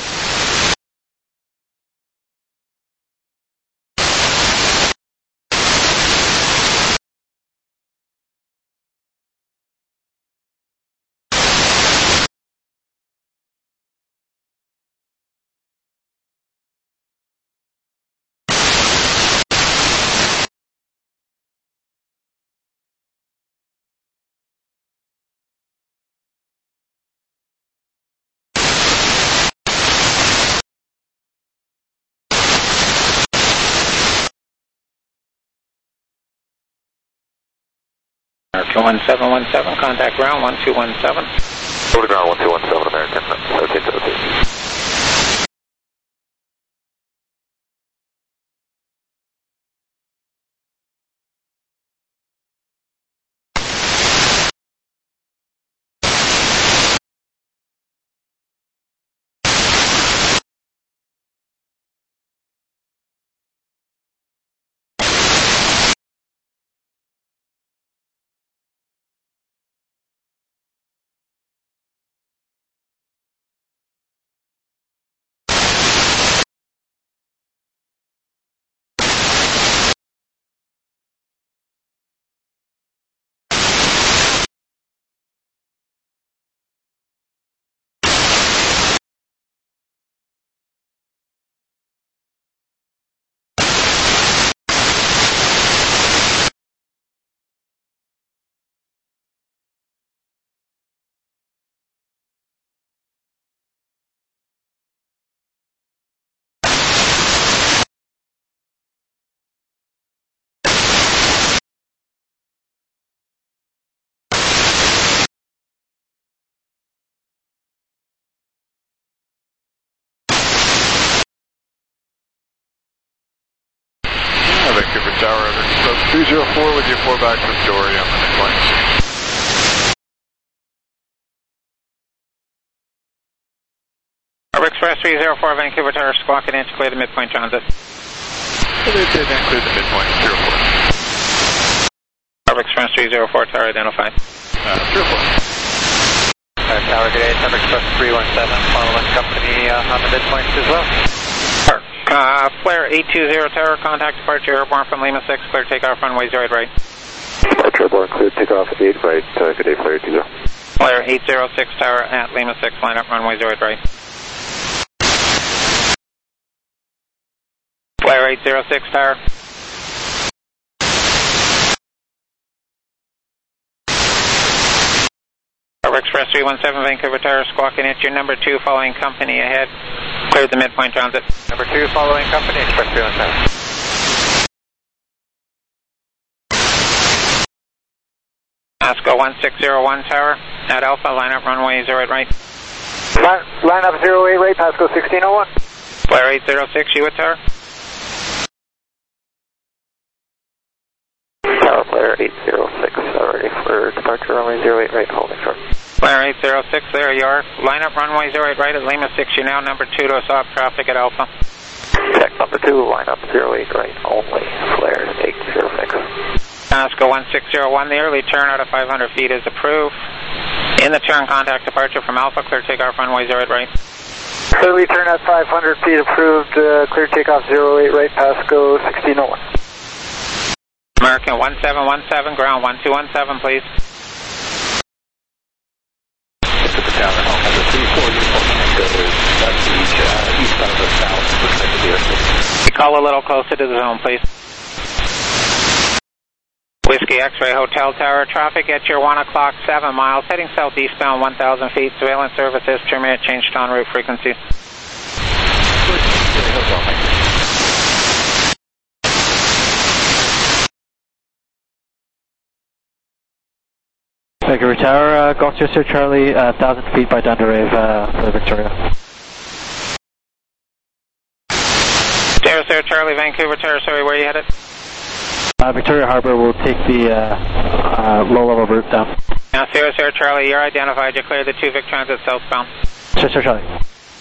Speaker 15: American one seven one seven, contact ground one two one seven.
Speaker 12: Go to ground one two one seven, American seventeen seventeen.
Speaker 4: Vancouver Tower, Express three zero four with your four back with Dory on the midpoint.
Speaker 15: Express three zero four, Vancouver Tower, squawking in to clear the midpoint transit.
Speaker 4: So they did then clear the midpoint, zero four.
Speaker 15: Express three zero four, Tower identified.
Speaker 4: Uh, zero four.
Speaker 9: Tower, good day. Thunder Express three one seven, following company uh, on the midpoints as well.
Speaker 15: Uh, Flare eight two zero Tower, contact departure airborne from Lima six, clear takeoff runway zero eight right.
Speaker 12: Departure airborne, clear takeoff at eight right. Uh, good day, Flare eight two zero.
Speaker 15: Flare eight zero six Tower at Lima six, line up runway zero eight right. Flare eight zero six Tower. Express three one seven Vancouver Tower, squawking at your number two, following company ahead. Cleared the midpoint transit.
Speaker 9: Number two, following company, Express three one seven.
Speaker 15: Pasco one six zero one Tower, at Alpha, line up runway zero eight right.
Speaker 9: Line, line up zero eight right, Pasco sixteen oh one.
Speaker 15: Flare eight zero six, you at Tower?
Speaker 1: Tower Flare eight zero six, ready for departure runway zero eight right, holding short.
Speaker 15: Flare eight zero six, there you are. Line up runway zero eight right at Lima six, you now number two to stop traffic at Alpha.
Speaker 1: Check number two, line up zero eight right only, Flare eight zero six.
Speaker 15: Pasco one six zero one, the early turn out of five hundred feet is approved. In the turn, contact departure from Alpha, clear takeoff runway zero eight right.
Speaker 9: Early turn at five hundred feet approved, uh, clear takeoff zero eight right, Pasco sixteen oh one.
Speaker 15: American one seven one seven, ground one two one seven, please. Call a little closer to the zone, please. Whiskey X-ray Hotel Tower, traffic at your one o'clock, seven miles, heading southeastbound one thousand feet, surveillance services, terminate, change to en route frequency.
Speaker 3: Vancouver Tower, uh, Gloucester Charlie, uh, one thousand feet by Thunder Wave uh, for Victoria.
Speaker 15: Sarah, Sarah, Charlie, Vancouver Tower, sorry, where are you headed?
Speaker 3: Uh, Victoria Harbour will take the uh, uh, low-level route down.
Speaker 15: Now, Sarah, Sarah, Charlie, you're identified. You clear the two Vic Transit southbound.
Speaker 3: Sarah, Sarah, Charlie.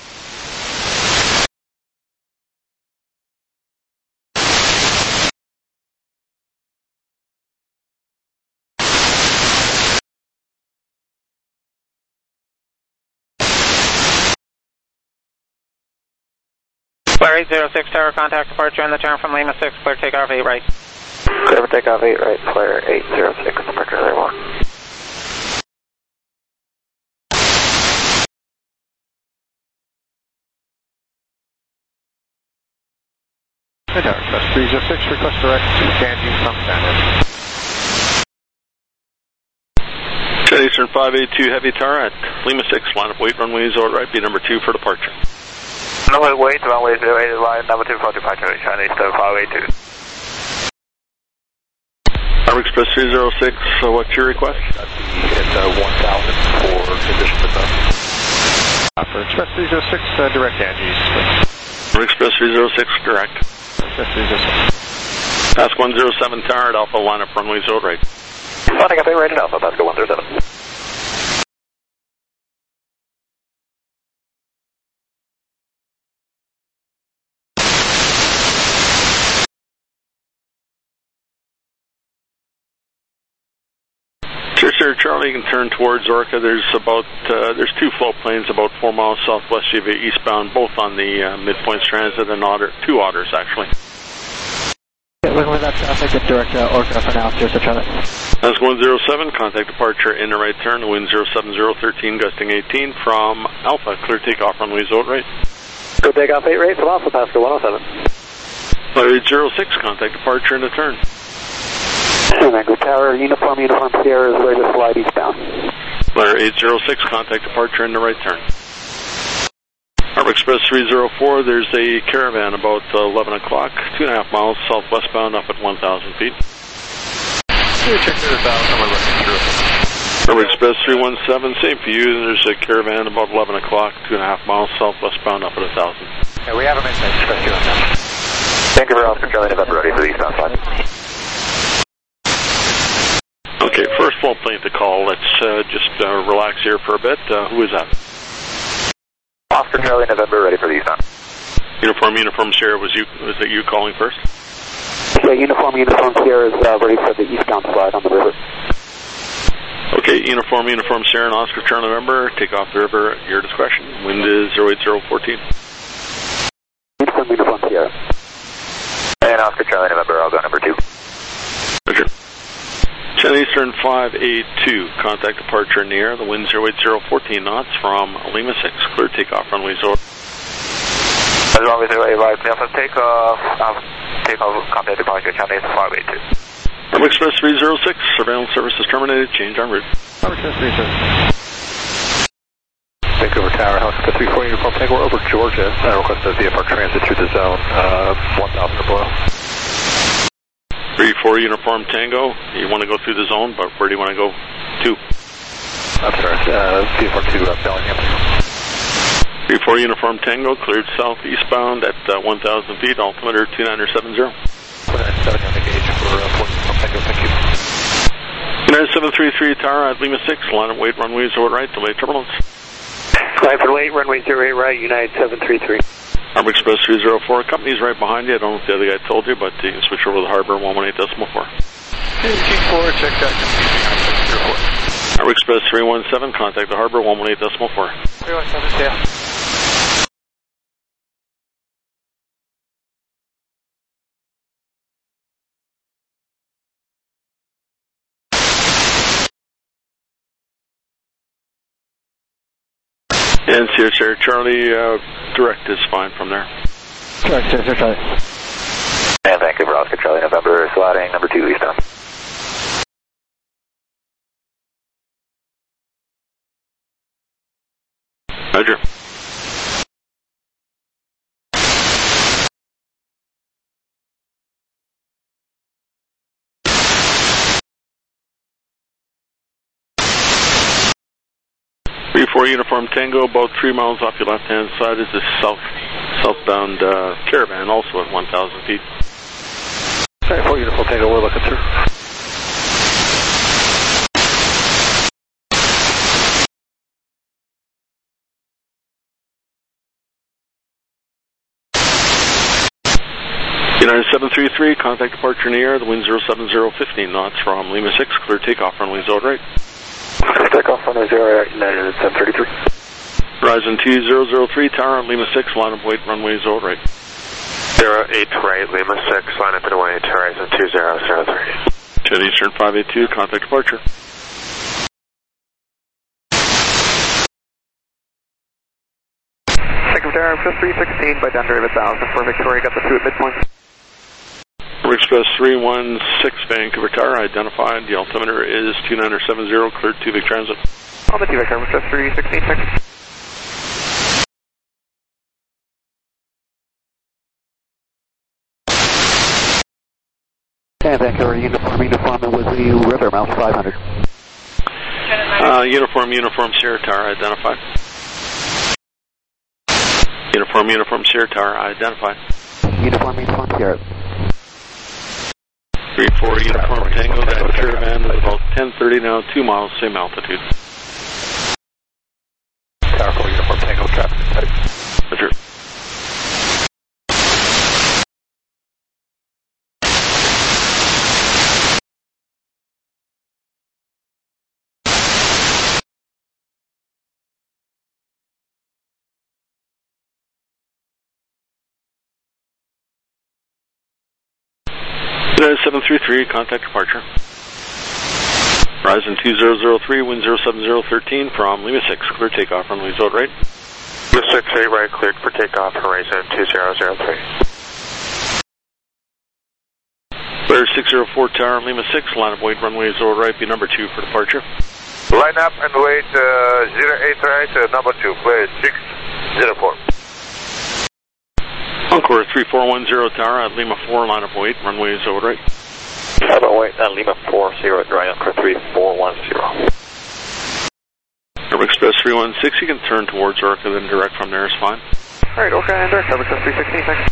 Speaker 15: Flare eight zero six Tower, contact departure in the turn from Lima six, clear takeoff eight right.
Speaker 1: Clear for takeoff eight right, Flare eight zero six, departure zero one.
Speaker 5: Hey Tower, Express three zero six, request direct to Ganji from San
Speaker 2: Jet Eastern five eight two Heavy Tower at Lima six, line up wait runway zero right, be number two for departure.
Speaker 1: Runway wait, runway zero eight, line number two for departure, China Eastern five eight two.
Speaker 2: Harbor Express three zero six, so what's your request?
Speaker 5: It's uh, one thousand for condition to the uh, for Express three zero six, uh, direct Ganges.
Speaker 2: Harbor Express three zero six, direct.
Speaker 5: Express three zero six.
Speaker 2: Pass one zero seven Tower at Alpha, line up runway zero right.
Speaker 1: Landing up eight right at Alpha, Pasco one zero seven.
Speaker 2: Sure, sir, Charlie, you can turn towards Orca. There's about, uh, there's two float planes about four miles southwest of you eastbound, both on the uh, midpoints transit and otter, two otters, actually.
Speaker 3: Yeah, with that traffic, and direct uh, Orca for now, Sir, Charlie.
Speaker 2: That's one zero seven, contact departure in the right turn, wind zero seven zero thirteen, gusting eighteen from Alpha, clear takeoff runway zero right.
Speaker 1: Go takeoff eight right from Alpha, Pasco one oh seven.
Speaker 2: Flare eight zero six, contact departure in the turn.
Speaker 1: Vancouver Tower, uniform, uniform Sierra is ready to slide eastbound.
Speaker 2: Flare eight zero six, contact departure in the right turn. Harbor Express three zero four, there's a caravan about uh, eleven o'clock, two and a half miles southwestbound up at one thousand feet.
Speaker 5: Check this out, someone looking through.
Speaker 2: Harbor Express three one seven, same for you, there's a caravan about eleven o'clock, two and a half miles southwestbound up at one thousand.
Speaker 5: Yeah, we have them inside Express two one seven.
Speaker 1: Vancouver Oscar Charlie, November ready for the eastbound slide.
Speaker 2: Okay, first float plane to call. Let's uh, just uh, relax here for a bit. Uh, who is that?
Speaker 1: Oscar Charlie, November, ready for the eastbound.
Speaker 2: Uniform, uniform Sierra, was you? Was it you calling first?
Speaker 1: Yeah, uniform, uniform Sierra is uh, ready for the eastbound slide on the river.
Speaker 2: Okay, Uniform, Uniform Sierra and Oscar Charlie November, take off the river at your discretion. Wind is zero eight zero fourteen.
Speaker 9: Uniform, Uniform Sierra.
Speaker 12: And Oscar Charlie November, I'll go number two.
Speaker 2: Roger. Channel Eastern five eight two, contact departure in the air, the wind zero eight zero fourteen knots from Lima six, clear takeoff runway zero.
Speaker 12: As long as zero eight right, Nelson, take off, um, take off, contact departure, Channel Eastern five eight two.
Speaker 2: Urban Express three zero six, surveillance service is terminated, change en route.
Speaker 5: Urban Express three zero six. Vancouver Tower, Helicopter three four Uniform Tango, over Georgia. I request a V F R transit through the zone, uh, one thousand or below.
Speaker 2: three four Uniform Tango, you want to go through the zone, but where do you want to go to?
Speaker 5: I'm sorry, uh, V F R two, uh, Bellingham.
Speaker 2: three four Uniform Tango, cleared south eastbound at uh, one thousand feet, altimeter two nine seven zero.
Speaker 5: two nine seven zero, engage for uh, Uniform Tango, thank you.
Speaker 2: United seven three three Tower at Lima six, line of weight, runway zero right, delay turbulence.
Speaker 9: Line for late, runway zero eight right, United seven three three.
Speaker 2: Harbor Express three zero four, company's right behind you. I don't know if the other guy told you, but you can switch over to the Harbor one one eight decimal four.
Speaker 4: eighteen four, check that.
Speaker 2: Harbor Express three one seven, contact the Harbor one one eight decimal four.
Speaker 4: three one seven, yeah.
Speaker 2: And Sierra Sierra Charlie, uh, direct is fine from there.
Speaker 5: Direct, Sierra Sierra Charlie.
Speaker 12: And Vancouver, Oscar Charlie November, sliding number two eastbound.
Speaker 2: Roger. three four Uniform Tango, about three miles off your left-hand side is the south, southbound uh, Caravan, also at one thousand feet.
Speaker 5: three four Uniform Tango, we're looking through.
Speaker 2: United seven three three, contact departure in the air, the wind zero seven zero fifteen knots from Lima six, clear takeoff runway zero right.
Speaker 9: Takeoff runway zero right, United seven three three.
Speaker 2: Horizon two zero zero three, Tower on Lima six, line of weight, runway zero right.
Speaker 12: zero eight right, Lima six, line up and away, Horizon two zero zero three.
Speaker 2: Channel Eastern five eight two, contact departure.
Speaker 9: Secretary, Express three sixteen by Denver one thousand for Victoria, got the two at midpoint.
Speaker 2: Harbor Express three one six, Vancouver Tower, identified, the altimeter is two nine seven zero, cleared to Vic Transit.
Speaker 9: On the T V, Harbor Express three sixteen, check. And Vancouver, Uniform, Uniform, and with the river, mouth five hundred.
Speaker 2: Uh, uniform, Uniform, Sierra Tower, identified. Uniform, Uniform, Sierra Tower, identified.
Speaker 9: Uniform, Uniform, Sierra.
Speaker 2: three four Uniform Tango, that Caravan is about ten thirty now, two miles, same altitude.
Speaker 5: Tower four Uniform Tango, traffic type.
Speaker 2: Roger. United seven three three, contact departure. Horizon two zero zero three, wind zero seven zero thirteen from Lima six, clear takeoff, runway zero right.
Speaker 12: Lima six, eight right, cleared for takeoff, Horizon two zero zero three.
Speaker 2: Clear six zero four Tower, Lima six, line of weight, runway zero right, be number two for departure.
Speaker 12: Line up and wait, uh, zero eight right, uh, number two, clear six zero four.
Speaker 2: Encore three four one zero Tower at Lima four, line of weight, runway zero right.
Speaker 12: How about wait, uh, Lima four zero, dry Encore three four one zero.
Speaker 2: Harbor Express three one six, you can turn towards Orca, then direct from there is fine.
Speaker 9: Alright, Orca and direct, Harbor Express three sixteen, thanks.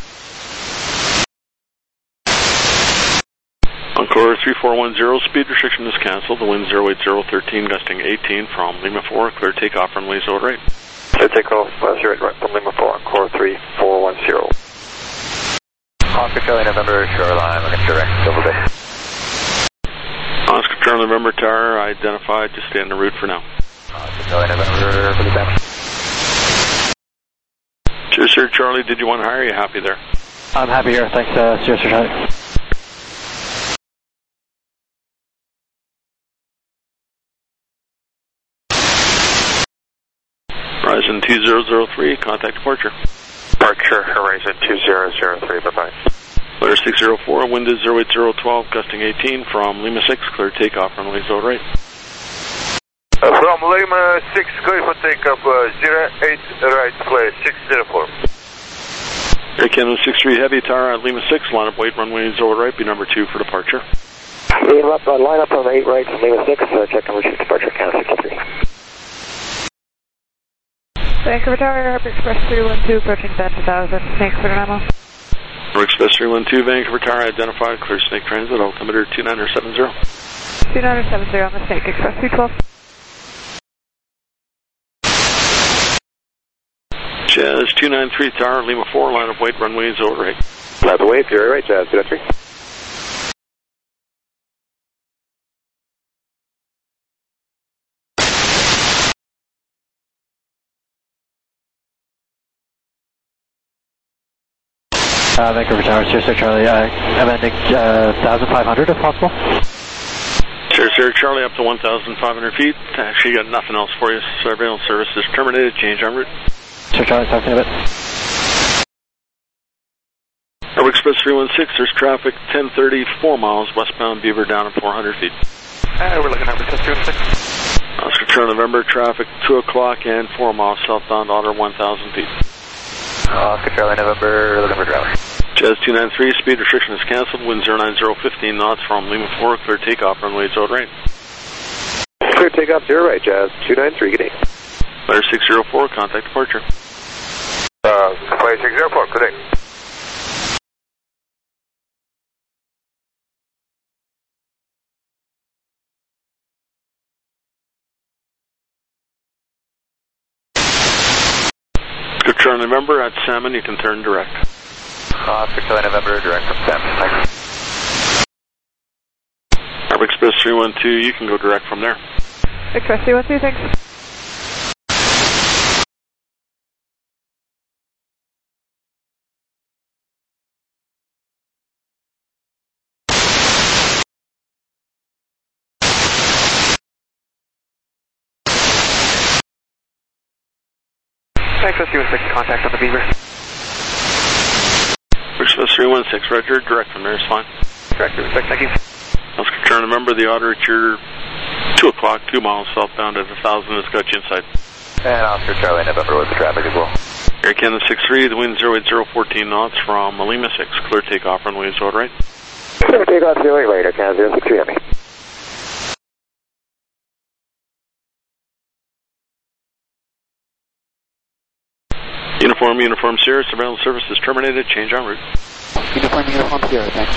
Speaker 2: Encore three four one zero, speed restriction is cancelled, the wind zero eight zero thirteen, gusting eighteen from Lima four, clear takeoff, runway zero right.
Speaker 12: Clear takeoff, uh, zero eight right from Lima four, Encore three four one zero. Oscar Charlie November, shoreline, looking direct, Silver Bay.
Speaker 2: Oscar Charlie November Tower, identified, just stay on the route for now.
Speaker 12: Charlie November for the time.
Speaker 2: Sure, sir, Charlie, did you want to hire? Are you happy there?
Speaker 16: I'm happy here. Thanks, uh, sure, sir, Charlie.
Speaker 2: Horizon two zero zero three, contact departure.
Speaker 12: Departure, Horizon two zero zero three, bye-bye.
Speaker 2: Clear six zero four, wind is zero eight zero one two, gusting eighteen from Lima six, clear takeoff, runway zero right.
Speaker 18: Uh, from Lima six, clear for takeoff, uh, zero eight right, clear six zero four.
Speaker 2: Air Canada six three Heavy, Tower at Lima six, line up weight, runway zero right, be number two for departure.
Speaker 9: Lima up, uh, line up on eight right from Lima six, uh, check number two, departure, Canada six three.
Speaker 3: Vancouver Tower, Harbor Express three one two, approaching ten thousand, Snake for Dynamo.
Speaker 2: Harbor Express three one two, Vancouver Tower, identified, clear Snake Transit, altimeter two nine seven zero.
Speaker 3: two nine seven zero on the Snake Express two twelve.
Speaker 2: Jazz two nine three Tower, Lima four, line of weight, runway zero right.
Speaker 12: Line of weight, zero right, Jazz two nine three.
Speaker 16: Uh, Vancouver Tower, sure, sir, Charlie. Uh, I'm ending uh, fifteen hundred if possible.
Speaker 2: Sure, sir, Charlie, up to one thousand five hundred feet. Actually, got nothing else for you. Surveillance service is terminated. Change en route.
Speaker 16: Sure, Charlie, talk to you in a bit.
Speaker 2: Harbor Express three one six, there's traffic ten thirty, four miles westbound Beaver down at four hundred feet.
Speaker 9: Uh, we're looking at Harbor Express three one six.
Speaker 2: Oscar Charlie November, traffic two o'clock and four miles southbound Otter one thousand feet.
Speaker 12: Oscar Charlie November, looking for driver.
Speaker 2: Jazz two nine three, speed restriction is cancelled, wind zero nine zero fifteen knots from Lima four, clear takeoff, runway zero right.
Speaker 12: Clear takeoff, zero right, Jazz two nine three, good day.
Speaker 2: Clear six zero four, contact departure.
Speaker 18: Uh, Flight six zero four, good day.
Speaker 2: Good turn November at Salmon, you can turn direct.
Speaker 12: Oscar Charlie November, direct from Salmon, thanks.
Speaker 2: Harbor Express three one two, you can go direct from there.
Speaker 3: Express three one two, thanks.
Speaker 9: Express three one six, contact on the Beaver.
Speaker 2: Express three one six, Roger, direct from there is fine.
Speaker 9: Direct three one six, thank you.
Speaker 2: Oscar turn, remember the Otter at your two o'clock, two miles southbound at one thousand, has got you inside.
Speaker 12: And Oscar Charlie November with the traffic as well.
Speaker 2: Air Canada six three, the wind zero eight zero fourteen knots from Lima six, clear takeoff, runway zero right.
Speaker 9: Clear takeoff, zero eight right, Air Canada zero six three, Heavy.
Speaker 2: Uniform, Uniform Sierra, surveillance service is terminated, change en route.
Speaker 9: Uniform, Uniform Sierra, thanks.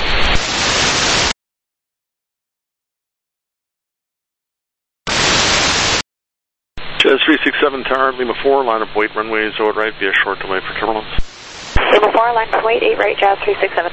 Speaker 2: Jazz three six seven Tower, Lima four, line up weight, runway zero right, be a short delay for turbulence.
Speaker 6: Lima four, line up weight, eight right, Jazz three six seven.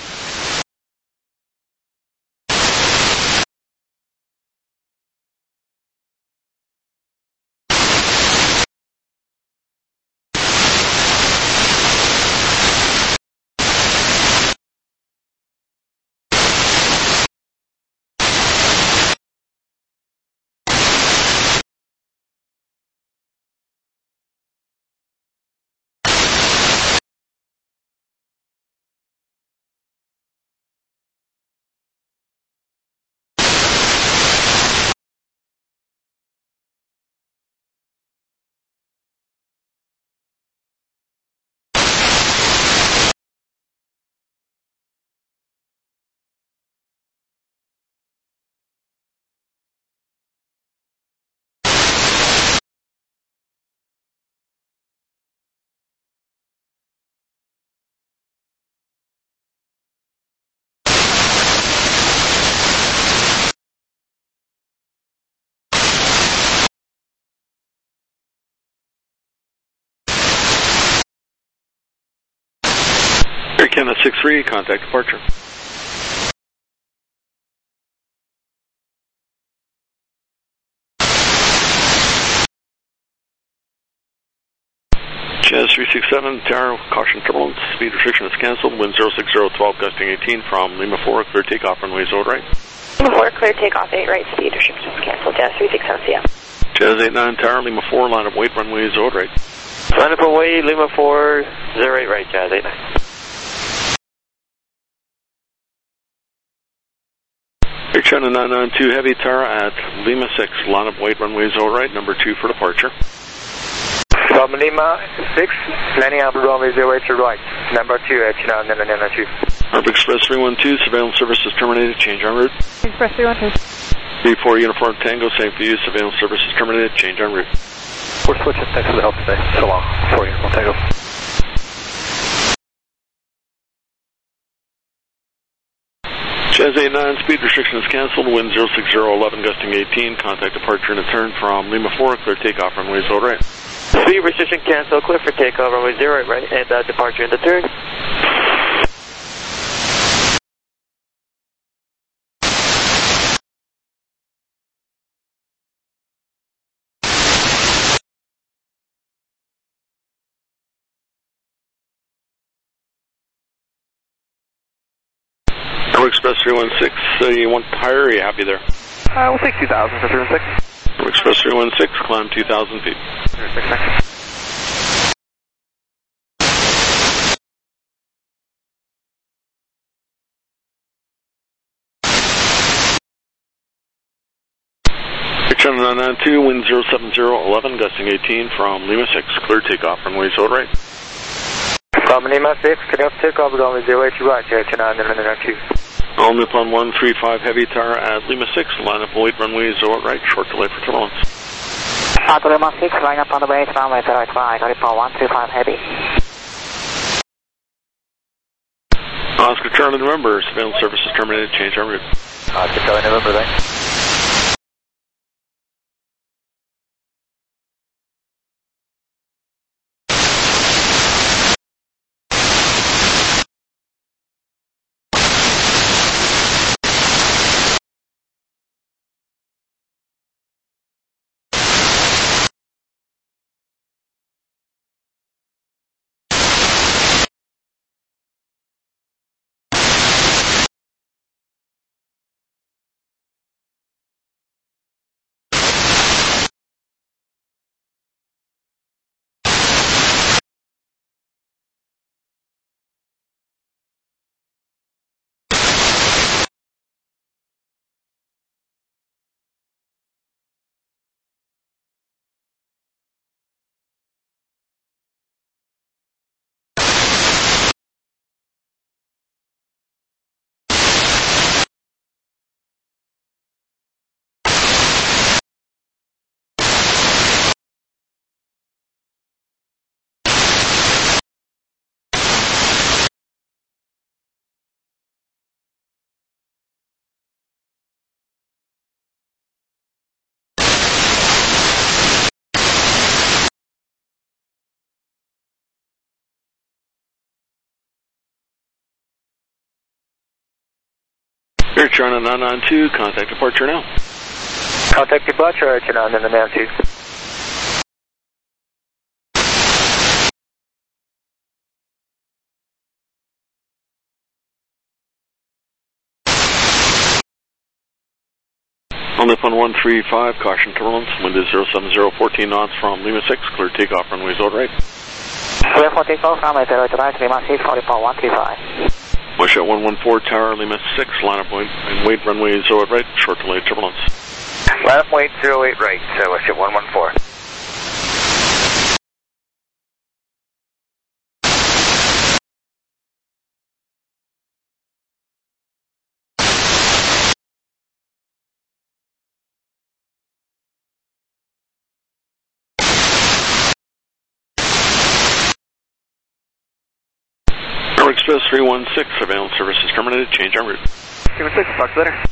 Speaker 2: Air Canada six three, contact departure. Jazz three six seven, Tower, caution turbulence, speed restriction is canceled, wind zero six zero twelve, gusting eighteen from Lima four, clear takeoff, runway zero right.
Speaker 6: Lima four, clear takeoff, eight right, speed restriction is canceled, Jazz three six seven C M.
Speaker 2: Jazz eight nine, Tower, Lima four, line of weight, runway zero right.
Speaker 1: Line up away, Lima four, zero eight right, Jazz eight nine.
Speaker 2: Air China nine nine two, heavy Tower at Lima six, line of weight, runway zero right, number two for departure.
Speaker 9: From Lima six, landing up runway zero eight to right, number two, H nine nine nine two.
Speaker 2: Arb Express three one two, surveillance service is terminated, change en route.
Speaker 6: Express three one two.
Speaker 2: three four Uniform Tango, same for you, surveillance service is terminated, change en route.
Speaker 5: We're switching, thanks for the help today. So long, four Uniform Tango.
Speaker 2: Jazz eight nine, speed restriction is canceled, wind zero six zero eleven, gusting eighteen, contact departure and return from Lima four, clear takeoff, runway zero right.
Speaker 1: Speed restriction canceled, clear for takeoff, runway zero right, right, and uh, departure and return.
Speaker 2: Arb Express three one six, uh, you want higher or are you happy there?
Speaker 9: Uh, we'll take two thousand for three one six.
Speaker 2: Arb Express three one six, climb two thousand feet.
Speaker 9: three one six, thanks.
Speaker 2: Air China nine nine two, wind zero seven zero eleven, gusting eighteen from Lima six, clear takeoff, runway zero right.
Speaker 9: From Lima six, clear takeoff, runway zero eight to right, H nine nine nine two.
Speaker 2: All Nippon one three five, heavy Tower at Lima six, line up weight, runway zero right, short delay for turbulence.
Speaker 14: At Lima six, line up on the base, runway zero right, Nippon one three five, heavy.
Speaker 2: Oscar Charlie November, surveillance service is terminated, change en route.
Speaker 5: Oscar Charlie November, thanks.
Speaker 2: Air China nine nine two, contact departure now.
Speaker 9: Contact departure, H nine nine nine two.
Speaker 2: On Nippon one three five, caution turbulence, wind is zero seven zero, fourteen knots from Lima six, clear takeoff, runway zero right.
Speaker 14: Clear for takeoff, runway zero right, Lima six, Nippon one three five.
Speaker 2: Washut one one four, Tower, Lima six, line up weight, and weight, runway zero right, short delay turbulence.
Speaker 9: Line up weight zero eight right, so Washut one one four.
Speaker 2: Express three one six, surveillance service is terminated, change en route.
Speaker 9: three one six, talk later.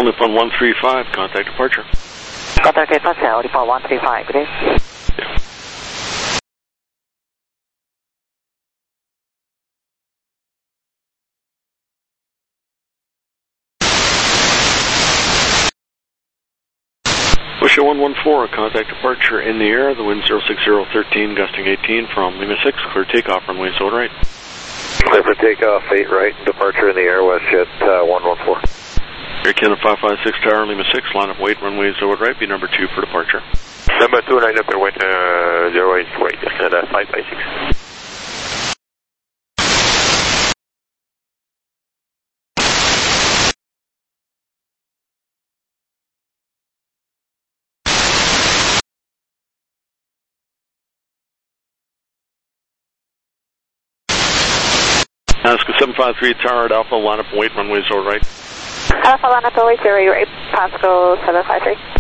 Speaker 2: Olipon one three five, contact departure.
Speaker 19: Contact departure, Olipon one three five, good day.
Speaker 2: Yeah. Busha one one four, contact departure in the air, the wind zero six zero thirteen, gusting eighteen from Lima six, clear takeoff, runway zero right.
Speaker 12: Clear for takeoff, eight right, departure in the air, west jet uh, one one four.
Speaker 2: Air Canada five five six Tower, Lima six, line up weight, runway zero right, be number two for departure.
Speaker 12: Number two, line up weight, uh, zero eight, right, and uh, five five six.
Speaker 2: Alaska seven five three Tower at Alpha, line up weight, runway zero right.
Speaker 6: Alpha, line up weight, zero right, Pasco seven five three.